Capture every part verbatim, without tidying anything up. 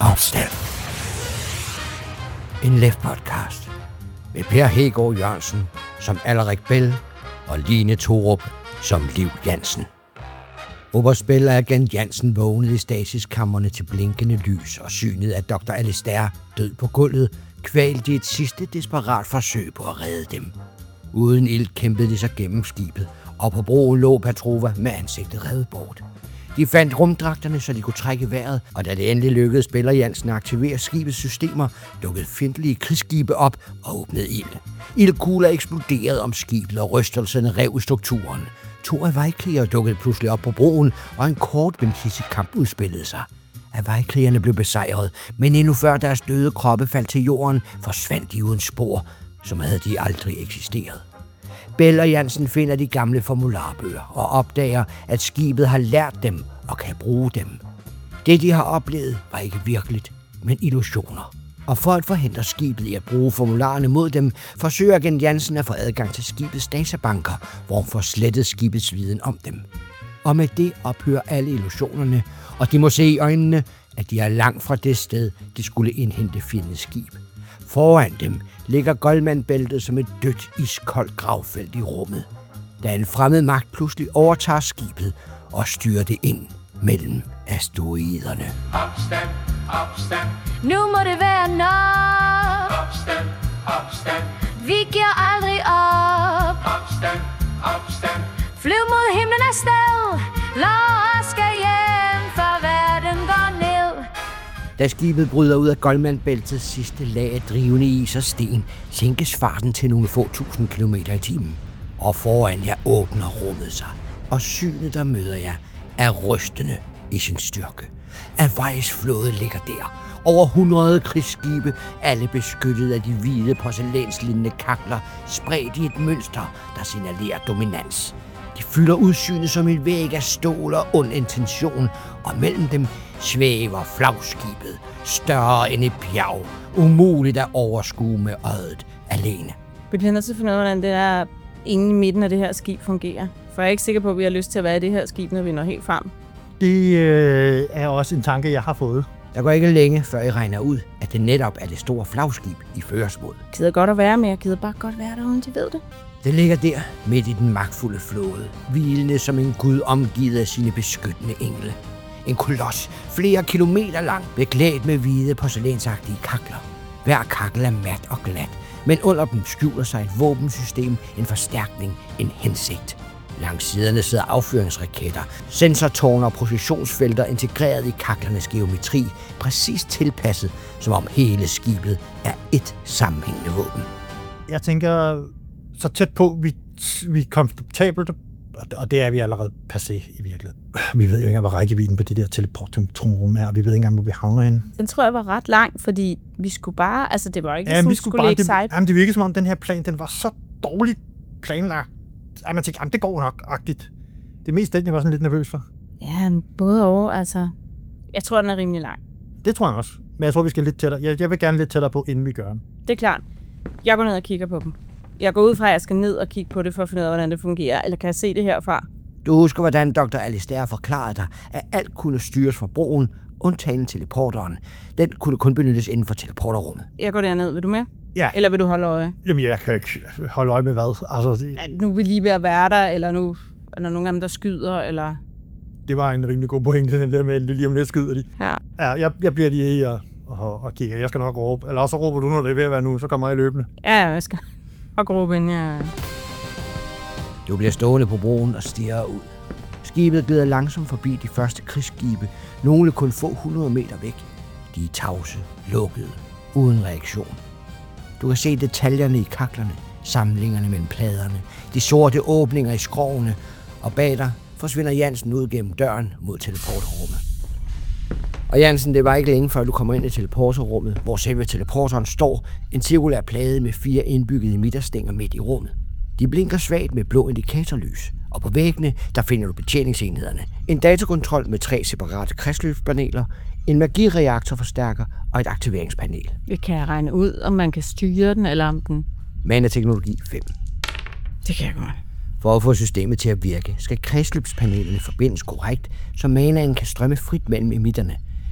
Afstand. En Left podcast med Per Hækgaard Jørgensen som Alrik Bell og Line Thorup som Liv Jansen. Oberstbelleragent Jansen vågnede i stasiskammerne til blinkende lys, og synet af doktor Alistair død på gulvet kvalte et sidste desperat forsøg på at redde dem. Uden ild kæmpede de sig gennem skibet, og på broen lå Petrova med ansigtet revet bort. De fandt rumdragterne, så de kunne trække vejret, og da det endelig lykkedes Spiller Jansen at aktivere skibets systemer, dukkede fjendtlige krigsskibe op og åbnede ild. Ildkugler eksploderede om skibet, og rystelserne rev i strukturen. To af vejklæger dukkede pludselig op på broen, og en kort, men hissig kamp udspillede sig. Af vejklægerne blev besejret, men endnu før deres døde kroppe faldt til jorden, forsvandt de uden spor, som havde de aldrig eksisteret. Bell og Jansen finder de gamle formularbøger og opdager, at skibet har lært dem og kan bruge dem. Det, de har oplevet, var ikke virkeligt, men illusioner. Og for at forhindre skibet i at bruge formularerne mod dem, forsøger agent Jansen at få adgang til skibets databanker, hvor hun får slettet skibets viden om dem. Og med det ophører alle illusionerne, og de må se i øjnene, at de er langt fra det sted, de skulle indhente fjendens skib. Foran dem ligger Goldman-bæltet som et dødt, iskoldt gravfelt i rummet, da en fremmed magt pludselig overtager skibet og styrer det ind mellem asteroiderne. Opstand, opstand. Nu må det være nok. Opstand, opstand. Vi giver aldrig op. Opstand, opstand. Flyv mod himlen afsted. Lad os skal hjem, for verden går ned. Da skibet bryder ud af Goldman-bæltets sidste lag af drivende is og sten, sænkes farten til nogle få tusind kilometer i timen. Og foran jer åbner rummet sig, og synet, der møder jer, er rystende i sin styrke. Avejs flåde ligger der. Over hundrede krigsskibe, alle beskyttet af de hvide porcelænslignende kakler, spredt i et mønster, der signalerer dominans. De fylder udsynet som en væg af stål og ond intention, og mellem dem svæver flagskibet, større end et bjerg, umuligt at overskue med øjet alene. Vi bliver nødt til at finde ud af, hvordan det der inde i midten af det her skib fungerer. For jeg er ikke sikker på, at vi har lyst til at være i det her skib, når vi når helt frem. Det øh, er også en tanke, jeg har fået. Der går ikke længe, før I regner ud, at det netop er det store flagskib, I føres mod. Jeg gider godt at være med, jeg gider bare godt være der, uden de ved det. Det ligger der, midt i den magtfulde flåde, hvilende som en gud omgivet af sine beskyttende engle. En koloss, flere kilometer lang, beklædt med hvide porcelænsagtige kakler. Hver kakkel er mat og glat, men under dem skjuler sig et våbensystem, en forstærkning, en hensigt. Langs siderne sidder affyringsraketter, sensortårne og positionsfelter integreret i kaklernes geometri, præcis tilpasset, som om hele skibet er ét sammenhængende våben. Jeg tænker, så tæt på, vi, vi er komfortabelt, og det er vi allerede passé i virkeligheden. Vi ved jo ikke engang, hvad rækkevidden på det der teleportrum er, og vi ved ikke engang, hvor vi havner henne. Den tror jeg var ret lang, fordi vi skulle bare, altså det var ikke ja, sådan, vi skulle, skulle bare, ikke det, sejt. Jamen, det virkede som om, den her plan, den var så dårligt planlagt. Ej, man tænkte, jamen, det går nok-agtigt. Det meste den, jeg var sådan lidt nervøs for. Ja, både over, altså. Jeg tror, den er rimelig lang. Det tror jeg også. Men jeg tror, vi skal lidt tættere. Jeg, jeg vil gerne lidt tættere på, inden vi gør den. Det er klart. Jeg går ned og kigger på dem. Jeg går ud fra, at jeg skal ned og kigge på det, for at finde ud af, hvordan det fungerer. Eller kan jeg se det herfra? Du husker, hvordan doktor Alistair forklarede dig, at alt kunne styres fra broen, undtagen teleporteren. Den kunne kun benyttes inden for teleporterrummet. Jeg går derned. Vil du med? Ja. Eller vil du holde øje? Jamen, jeg kan ikke holde øje med hvad. Altså, det... Ja, nu er vi lige ved at være der, eller nu er der nogen af dem, der skyder, eller... Det var en rimelig god pointe, den der med, at lige om lidt skyder de. Ja. Ja, jeg, jeg bliver lige i og, og, og kigger. Jeg skal nok råbe. Eller også råber du, når det er ved at være nu, så kommer jeg løbende. Ja, jeg skal nok råbe ind, ja. Du bliver stående på broen og stirrer ud. Skibet glider langsomt forbi de første krigsskibe, nogle kun få hundrede meter væk. De er tavse, lukkede, uden reaktion. Du kan se detaljerne i kaklerne, samlingerne mellem pladerne, de sorte åbninger i skrovene, og bag dig forsvinder Jansen ud gennem døren mod teleporterrummet. Og Jansen, det var ikke længe før du kommer ind i teleporterrummet, hvor selve teleporteren står, en cirkulær plade med fire indbyggede midterstænger midt i rummet. De blinker svagt med blå indikatorlys, og på væggene der finder du betjeningsenhederne. En datakontrol med tre separate kredsløbspaneler, en magireaktorforstærker og et aktiveringspanel. Det kan jeg regne ud, om man kan styre den, eller om den... Mana-teknologi fem. Det kan jeg godt. For at få systemet til at virke, skal kredsløbspanelerne forbindes korrekt, så manaen kan strømme frit mellem emitterne.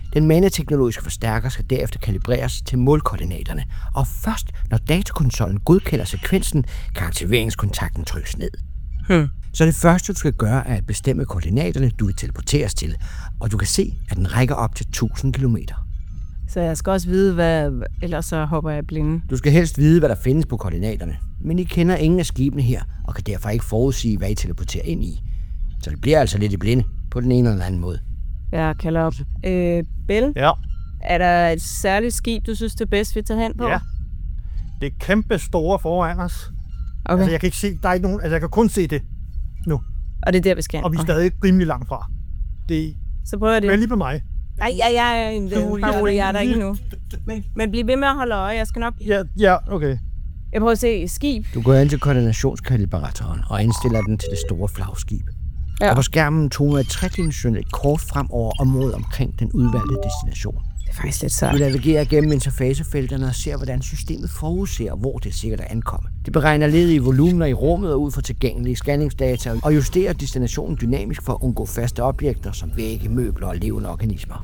Den maneteknologiske forstærker skal derefter kalibreres til målkoordinaterne, og først når datakonsollen godkender sekvensen, kan aktiveringskontakten trykkes ned. Hmm. Så det første, du skal gøre, er at bestemme koordinaterne, du vil teleporteres til, og du kan se, at den rækker op til tusind kilometer. Så jeg skal også vide, hvad... Ellers så hopper jeg blinde. Du skal helst vide, hvad der findes på koordinaterne, men I kender ingen af skibene her, og kan derfor ikke forudsige, hvad I teleporterer ind i. Så det bliver altså lidt i blinde, på den ene eller anden måde. Jeg kalder op. Øh, Bill? Ja. Er der et særligt skib, du synes, det er bedst, vi tager hen på? Ja. Det er kæmpe store foran os. Okay. Altså, jeg kan ikke se, der er ikke nogen, altså jeg kan kun se det nu. Og det er der, vi skal hen. Og vi er okay. stadig rimelig langt fra. Det Så prøver jeg det. er lige på mig. Nej, ja, ja, ja, det, bare roligt, jeg er der ikke nu. Men, men bliv ved med at holde øje, jeg skal nok... Ja, ja, okay. Jeg prøver at se skib. Du går ind til koordinationskalibratoren og indstiller den til det store flagskib. Ja. Og på skærmen toner et tredimensionelt kort fremover området omkring den udvalgte destination. Det er faktisk lidt Du sejt. navigerer gennem interfacefelterne og ser, hvordan systemet forudser, hvor det er sikkert at ankomme. Det beregner ledige volumener i rummet og ud fra tilgængelige scanningsdata og justerer destinationen dynamisk for at undgå faste objekter som vægge, møbler og levende organismer.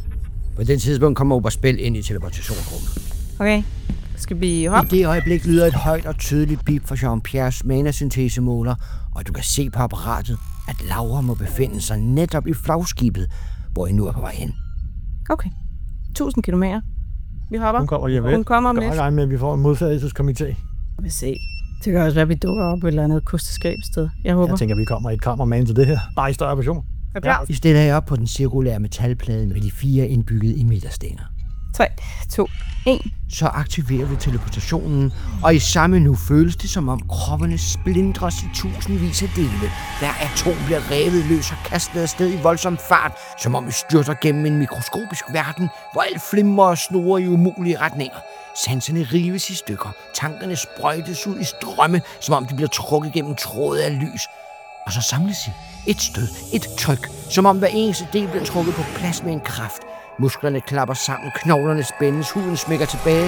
På den tidspunkt kommer Oberspil ind i teleportationsrummet. Okay, skal vi hoppe? I det øjeblik lyder et højt og tydeligt bip fra Jean-Pierres manasyntesemåler, og du kan se på apparatet, at Laura må befinde sig netop i flagskibet, hvor I nu er på vej hen. Okay, tusind kilometer. Vi hopper. Hun kommer lige ved. Hun kommer om lidt. lidt. Jeg med, at vi får en modfærdighedskomité. Vi vil se. Det kan også være, at vi dukker op på et eller andet kosteskabssted. Jeg håber. Jeg tænker, at vi kommer i et kammerman til det her. Bare i større version. Er klar? I stiller jer op på den cirkulære metalplade med de fire indbygget i midterstænger. tre, to, et. Så aktiverer vi teleportationen, og i samme nu føles det, som om kroppene splindres i tusindvis af dele. Hver atom bliver revet løs og kastet afsted i voldsom fart, som om vi styrter gennem en mikroskopisk verden, hvor alt flimrer og snurrer i umulige retninger. Sanserne rives i stykker, tankerne sprøjtes ud i strømme, som om de bliver trukket gennem tråde af lys. Og så samles I. Et stød, et tryk, som om hver eneste del bliver trukket på plads med en kraft. Musklerne klapper sammen, knoglerne spændes, huden smækker tilbage.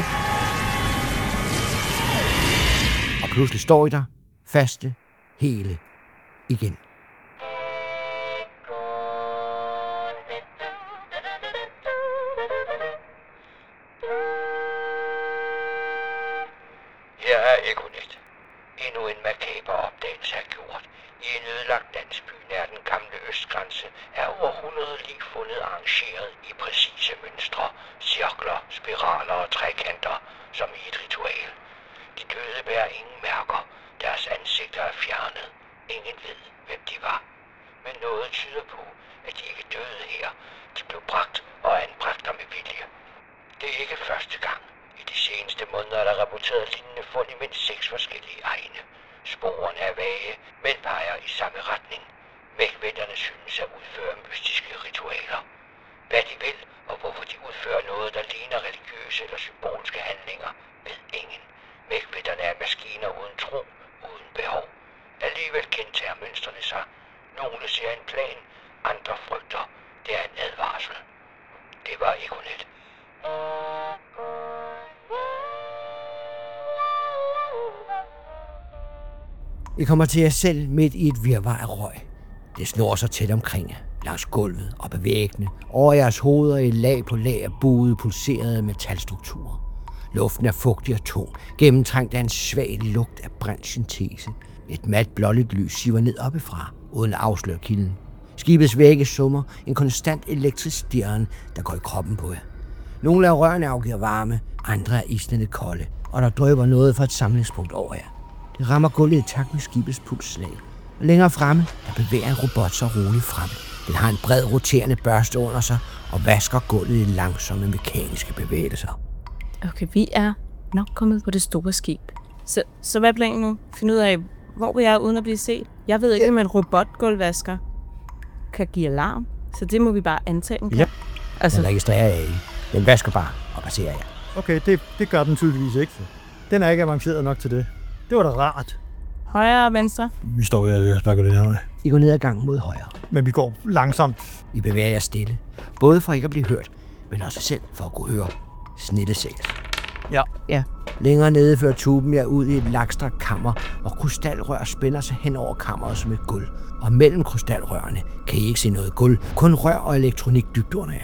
Og pludselig står I der, faste, hele, igen. Her er Econet. Endnu en makaber opdagelse er gjort. I en ødelagt landsby nær den gamle østgrænse er over hundrede lig fundet arrangeret i præcise mønstre, cirkler, spiraler og trekanter, som i et ritual. De døde bærer ingen mærker. Deres ansigter er fjernet. Ingen ved, hvem de var. Men noget tyder på, at de ikke døde her. De blev bragt og anbragt der med vilje. Det er ikke første gang. I de seneste måneder er der rapporteret lignende fund i mindst seks forskellige egne. Sporene er vage, men peger i samme retning. Vægvætterne synes at udføre mystiske ritualer. Hvad de vil, og hvorfor de udfører noget, der ligner religiøse eller symbolske handlinger, ved ingen. Vægvætterne er maskiner uden tro, uden behov. Alligevel gentager mønstrene sig. Nogle ser en plan, andre frygter. Det er en advarsel. Det var Econet. I kommer til jer selv midt i et virvar af røg. Det snor sig tæt omkring jer, langs gulvet og på væggene, over jeres hoveder i lag på lag af buede, pulserede metalstrukturer. Luften er fugtig og tung, gennemtrængt af en svag lugt af brændt syntese. Et mat blåligt lys siver ned oppefra, uden at afsløre kilden. Skibets vægge summer en konstant elektrisk stirren, der går i kroppen på jer. Nogle af rørene afgiver varme, andre er isnende kolde, og der drøber noget fra et samlingspunkt over jer. Det rammer gulvet i takt med skibets pulsslag. Og længere fremme, der bevæger en robot så roligt frem. Den har en bred roterende børste under sig og vasker gulvet i langsomme mekaniske bevægelser. Okay, vi er nok kommet på det store skib. Så, så hvad er planen nu? Find ud af, hvor vi er uden at blive set. Jeg ved ikke, om en robotgulvvasker kan give alarm, så det må vi bare antage, den kan. Ja. Altså, Den registrerer jeg ikke. Den vasker bare og passerer jer. Okay, det, det gør den tydeligvis ikke. Den er ikke avanceret nok til det. Det var da rart. højre og venstre. Vi står jo og snakker den her vej. I går ned ad gangen mod højre. Men vi går langsomt. I bevæger jer stille. Både for ikke at blive hørt, men også selv for at kunne høre snittesæs. Ja. Ja. Længere nede fører tuben jer ud i et lakstrakt kammer, hvor krystalrør spænder sig hen over kammeret som et gulv. Og mellem krystalrørene kan I ikke se noget gulv, kun rør og elektronik dybt under jer.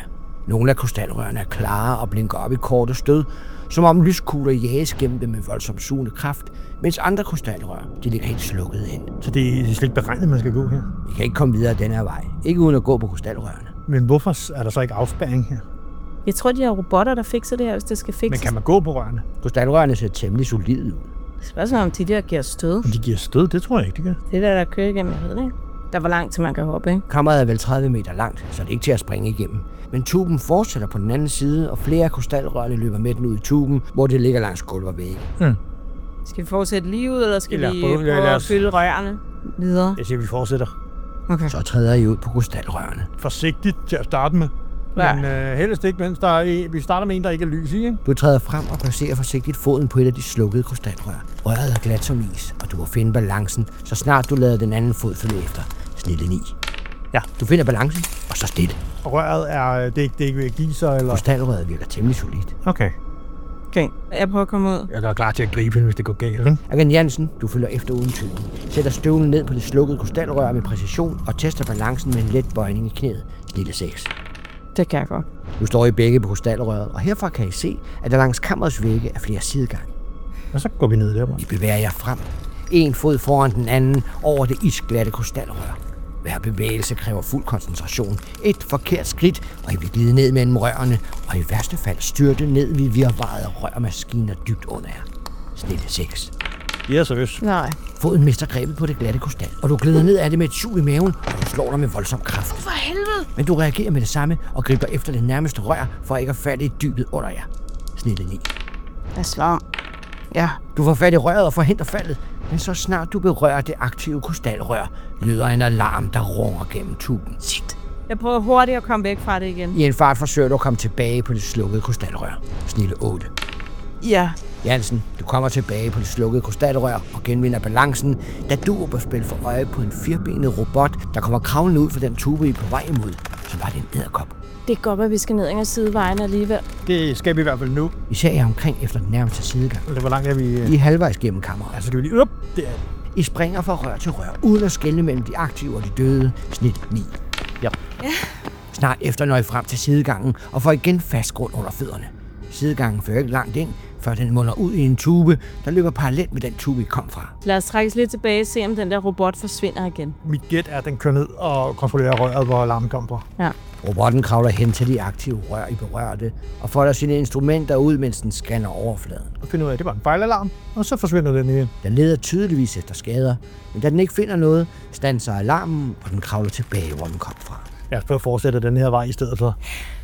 Nogle af krystalrørene er klare og blinker op i korte stød, som om lyskugler jages gennem dem med voldsomt sugende kraft, mens andre krystalrør, de ligger helt slukket ind. Så det er slet ikke beregnet, man skal gå her? Vi kan ikke komme videre den her vej, ikke uden at gå på krystalrørene. Men hvorfor er der så ikke afspærring her? Jeg tror, de er robotter, der fikser det her, hvis det skal fikses. Men kan man gå på rørene? Krystalrørene ser temmelig solide ud. Spørgsmålet om de der giver stød. Om de giver stød, det tror jeg ikke, de gør. Det der, der kører igennem, jeg ved det ikke. Der var langt til man kan hoppe, ikke? Kammeret er vel tredive meter langt, så det er ikke til at springe igennem. Men tuben fortsætter på den anden side, og flere af krystalrørene løber med den ud i tuben, hvor det ligger langs gulv og vægge. Mm. Skal vi fortsætte lige ud, eller skal Eller vi prøve- prøve ja, lad at os- fylde rørene videre? Jeg siger, vi fortsætter. Okay. Så træder I ud på krystalrørene. Forsigtigt til at starte med. Ja. Men øh, helst ikke, mens der er en, vi starter med en, der ikke er lys i, ikke? Du træder frem og placerer forsigtigt foden på et af de slukkede krystalrør. Røret er glat som is, og du må finde balancen, så snart du lader den anden fod følge efter. Snille ni. Ja. Du finder balancen, og så stille. Og røret er, det er ikke, det er ikke ved at give sig, eller? Krystalrøret virker temmelig solidt. Okay. Okay, jeg prøver at komme ud. Jeg er klar til at gribe hende, hvis det går galt, ikke? Agent Jansen, du følger efter uden tvivl. Sætter støvlen ned på det slukkede krystalrør med præcision og tester balancen med en let bøjning i knæet. Snille seks. Det kan jeg godt. Nu står I begge på krystalrøret, og herfra kan I se, at der langs kammerets vægge er flere sidegange. Og så går vi ned der, I bevæger jer frem. En fod foran den anden over det isglatte krystalrør. Hver bevægelse kræver fuld koncentration. Et forkert skridt, og I vil glide ned mellem rørene, og i værste fald styrte ned ved virvaret af rørmaskiner dybt under jer. Snille seks. Ja, seriøst. Nej. Foden mister grebet på det glatte krystal, og du glider ned af det med et sug i maven, og du slår dig med voldsom kraft. For helvede! Men du reagerer med det samme og griber efter det nærmeste rør, for ikke at falde i dybet under jer. Snille ni. Jeg slår. Ja. Du får fat i røret og forhindrer faldet, men så snart du berører det aktive krystalrør, lyder en alarm, der runger gennem tuben. Shit. Jeg prøver hurtigt at komme væk fra det igen. I en fart forsøger du at komme tilbage på det slukkede krystalrør. Snille otte. Ja. Jansen, du kommer tilbage på det slukkede krystalrør og genvinder balancen, da du er på spil for øje på en firbenet robot, der kommer kravlende ud fra den tube, I er på vej imod. Så var det en edderkop. Det er godt, at vi skal ned ad sidevejen alligevel. Det skal vi i hvert fald nu. I ser jer omkring efter den nærmeste sidegang. Hvor langt er vi? I er halvvejs gennem kammeret. Altså, skal vi lige op? Det er... I springer fra rør til rør, uden at skelne mellem de aktive og de døde. Snit ni. Ja. Ja. Snart efter når I frem til sidegangen og får igen fast grund under fødderne. Sidegangen fører ikke langt ind, før den munder ud i en tube, der løber parallelt med den tube, I kom fra. Lad os trækkes lidt tilbage og se, om den der robot forsvinder igen. Mit gæt er, at den kører ned og kontrollerer røret, hvor alarmen kommer fra. Ja. Robotten kravler hen til de aktive rør, I berørte, og folder sine instrumenter ud, mens den scanner overfladen. Og finder ud af, at det var en fejlalarm, og så forsvinder den igen. Den leder tydeligvis efter skader, men da den ikke finder noget, standser alarmen, og den kravler tilbage, hvor den kom fra. Jeg skal prøve at fortsætte den her vej i stedet for.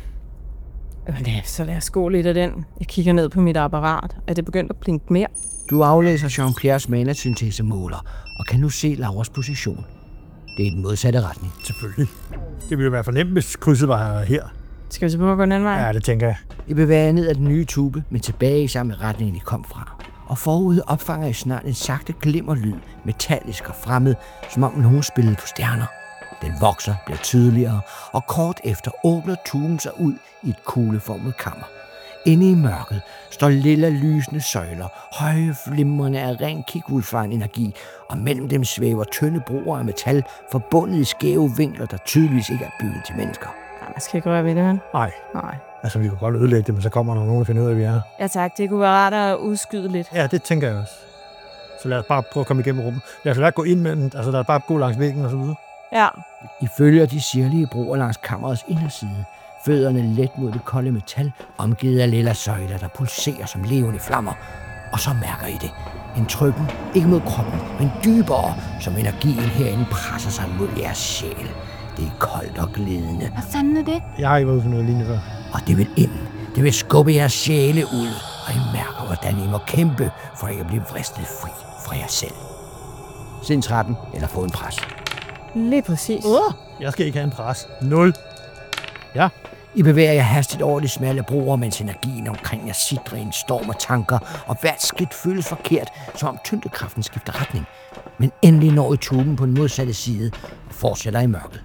Ja, så lad os gå lidt af den. Jeg kigger ned på mit apparat. Er det begyndt at blinke mere? Du aflæser Jean-Pierres manasyntesemåler, og kan nu se Lauras position. Det er i den modsatte retning. Selvfølgelig. Det ville jo være fornemt, hvis krydset var her. Skal vi så prøve at gå den anden vej? Ja, det tænker jeg. I bevæger jer ned ad den nye tube, men tilbage i samme retning, I kom fra. Og forude opfanger I snart en sagte glimmerlyd, metallisk og fremmed, som om nogen spillede på stjerner. Den vokser, bliver tydeligere, og kort efter åbner tuben sig ud i et kugleformet kammer. Inde i mørket står lille lysende søjler, høje flimrende af ren kikulfaren energi, og mellem dem svæver tynde broer af metal, forbundet i skæve vinkler, der tydeligvis ikke er bygget til mennesker. Nej, man skal ikke røre ved det, men. Nej. Nej. Altså, vi kunne godt ødelægge det, men så kommer der nogen, der finder ud af, at vi er her. Ja tak, det kunne være rart at udskyde lidt. Ja, det tænker jeg også. Så lad os bare prøve at komme igennem rummet. Lad os lade gå ind med den. Altså, lad os bare gå langs væggen og så videre. Ja. I følger de sirlige broer langs kammerets inderside. Fødderne let mod det kolde metal, omgivet af lilla søjler, der pulserer som levende flammer. Og så mærker I det. En trykken, ikke mod kroppen, men dybere, som energien herinde presser sig mod jeres sjæl. Det er koldt og glidende, Hvad fanden er det? Jeg har ikke været ude for noget lignende før. og det vil ind. Det vil skubbe jeres sjæle ud, og I mærker, hvordan I må kæmpe, for ikke at blive vristet fri fra jer selv. Sind tretten eller få en pres. Lige præcis. Uh! Jeg skal ikke have en pres. Nul. Ja. I bevæger jer hastigt over de smalle broer, mens energien omkring jer sidder i en storm af tanker, og hvert skridt føles forkert, som om tyngdekraften skifter retning. Men endelig når I tuben på den modsatte side og fortsætter i mørket.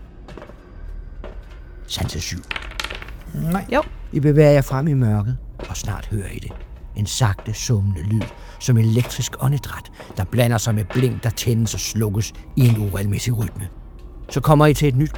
Sanse syv. Nej. Jo. I bevæger jer frem i mørket, og snart hører I det. En sagte, summende lyd, som elektrisk åndedræt, der blander sig med blink, der tændes og slukkes i en uregelmæssig rytme. Så kommer I til et nyt kammer,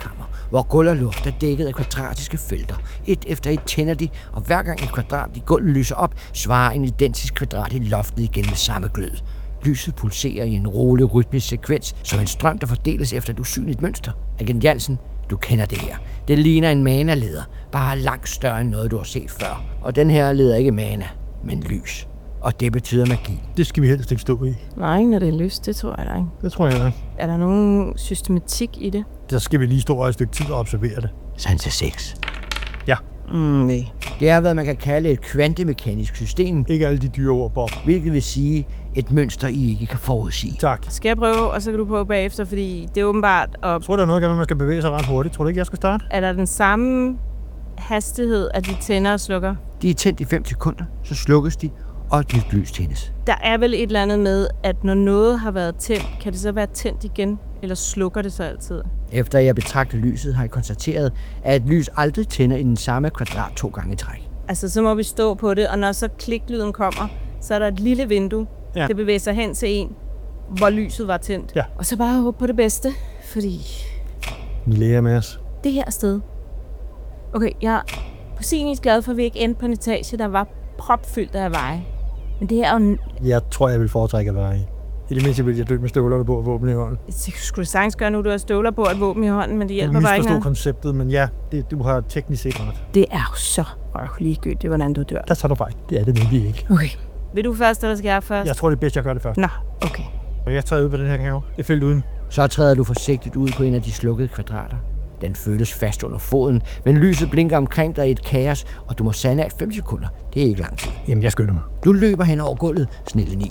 hvor gulv og luft er dækket af kvadratiske felter. Et efter et tænder de, og hver gang et kvadrat i gulvet lyser op, svarer en identisk kvadrat i loftet igen med samme glød. Lyset pulserer i en rolig rytmisk sekvens, som en strøm, der fordeles efter et usynligt mønster. Agent Jansen, du kender det her. Det ligner en mana-leder, bare langt større end noget, du har set før. Og den her leder ikke mana, men lys. Og det betyder magi. Det skal vi helst ikke stå i. Nej, når det er lyst, det tror jeg da ikke. Det tror jeg da. Er der nogen systematik i det? Der skal vi lige stå og et stykke tid og observere det. Sanse seks. Ja. Mm, nej. Det er, hvad man kan kalde et kvantemekanisk system, Ikke alle de dyre ord, Bob. hvilket vil sige et mønster, I ikke kan forudsige. Tak. Skal jeg prøve, og så kan du prøve bagefter, fordi det er åbenbart... Og Jeg tror, der er noget, man skal bevæge sig ret hurtigt. Tror du ikke, jeg skal starte? er der den samme hastighed, at de tænder og slukker? De er tændt i fem sekunder, så slukkes de, og et nyt lys tændes. Der er vel et eller andet med, at når noget har været tændt, kan det så være tændt igen, eller slukker det så altid? Efter jeg betragter lyset, har jeg konstateret, at et lys aldrig tænder i den samme kvadrat to gange i træk. Altså, så må vi stå på det, og når så kliklyden kommer, så er der et lille vindue, Ja. ja. det bevæger sig hen til en, hvor lyset var tændt. Ja. Og så bare håbe på det bedste, fordi Vi lærer med os. det her sted... Okay, jeg er på sin vis glad for, at vi ikke endte på en etage, der var propfyldt af veje. Men det her er jo... Jeg tror, jeg vil foretrække at være i. I det mindste vil jeg dø med støvlerne på og våben i hånden. Det skulle du sagtens gøre nu, du har støvler på et våben i hånden, men det Jeg hjælper bare ikke misforstår noget. konceptet, men ja, det, du har teknisk set ret. Det er jo så ligegyldigt, hvordan du dør. Der tager du fejl. Det er det nemlig ikke. Okay. Vil du først, eller skal jeg først? Jeg tror, det er bedst, jeg gør det først. Nå, okay. Jeg tager ud på den her have. Det er fyldt uden. Så træder du forsigtigt ud på en af de slukkede kvadrater. Den føles fast under foden, men lyset blinker omkring dig i et kaos, og du må sande af fem sekunder. Det er ikke lang tid. Jamen, jeg skynder mig. Du løber hen over gulvet, snille ni.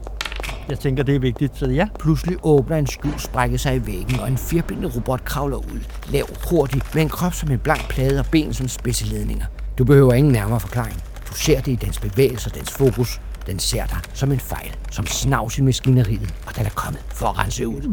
Jeg tænker, det er vigtigt, så ja. Pludselig åbner en skjul sprække sig i væggen, og en firbenet robot kravler ud. Lav, hurtig, med en krop som en blank plade og ben som spidse ledninger. Du behøver ingen nærmere forklaring. Du ser det i dens bevægelser, dens fokus. Den ser dig som en fejl, som snavs i maskineriet, og den er kommet for at rense ud.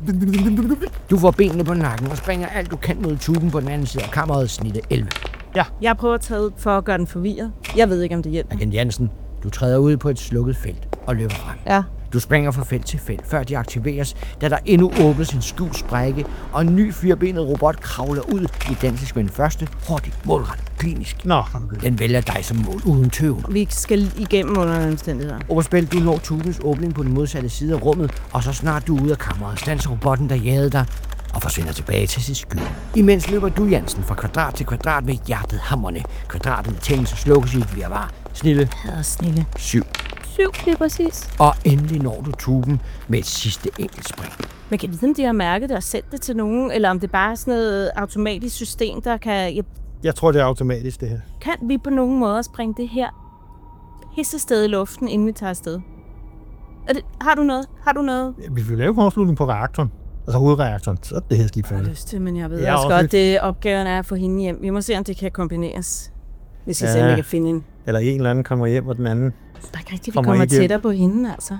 Du får benene på nakken og springer alt du kan mod tuben på den anden side af kammeret, snitte elleve. Jeg prøver at tage ud for at gøre den forvirret. Jeg ved ikke, om det hjælper. Agent Jansen, du træder ud på et slukket felt og løber frem. Ja. Du springer fra felt til felt, før de aktiveres, da der endnu åbnes en skjult sprække, og en ny firbenet robot kravler ud, identisk med den første, hurtigt, målrettet, klinisk. Nå, Den vælger dig som mål uden tøven. Vi skal igennem under omstændigheder. Overspil, du når tubens åbning på den modsatte side af rummet, og så snart du er ude af kammeret, standser robotten, der jagede dig, og forsvinder tilbage til sit skyld. Imens løber du, Jansen, fra kvadrat til kvadrat med hjertet hammerne. Kvadratet med tændelse slukkes i et virvar. Snille Hader snille. syv. Syv, det er præcis. Og endelig når du tuben med et sidste enkelt spring. Men kan vide, om de har mærket det og sendt det til nogen, eller om det bare er sådan noget automatisk system, der kan... Ja, jeg tror, det er automatisk, det her. kan vi på nogen måde springe det her pisse sted i luften, inden vi tager afsted? Er det, har du noget? Har du noget? Vi vil lave en afslutning på reaktoren. Altså hovedreaktoren. Så er det her skib Jeg har færdigt. lyst til, men jeg ved Jeg er også også godt, lidt- det opgaven er at få hende hjem. Vi må se, om det kan kombineres. Hvis vi Ja. ser, om vi kan finde hende. Eller en eller anden kommer hjem, og den anden... Der er ikke rigtigt, vi Kommer kommer ikke hjem. tættere på hende, altså.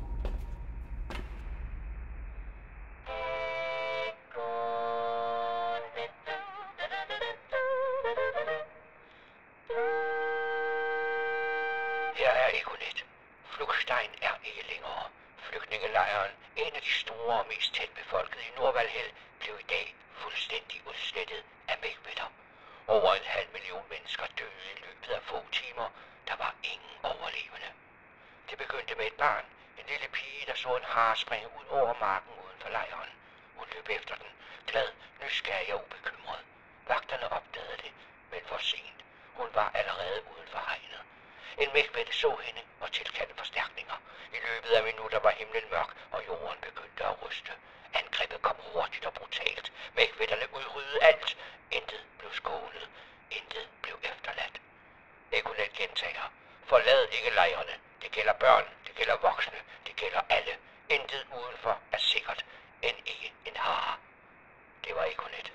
Her er Econet. Flugstein er ikke længere. Flygtningelejren, en af de store og mest tæt befolkede i Nordvalhæll, blev i dag fuldstændig udslettet af mægtvætter. Over en halv million mennesker døde i løbet af få timer. Der var ingen overlevende. Det begyndte med et barn, en lille pige, der så en hare springe ud over marken uden for lejren. Hun løb efter den, glad, nysgerrig og ubekymret. Vagterne opdagede det, men for sent. Hun var allerede uden for hegnet. En mægtvætte så hende og tilkaldte forstærkninger. I løbet af minutter var himlen mørk, og jorden begyndte at ryste. Angrebet kom hurtigt og brutalt. Mægtvætterne udryddede alt. Intet blev skånet. Intet blev efterladt. Econet gentager. Forlad ikke lejrene. Det gælder børn, det gælder voksne, det gælder alle. Intet udenfor er sikkert, end ikke en hare. Det var Econet.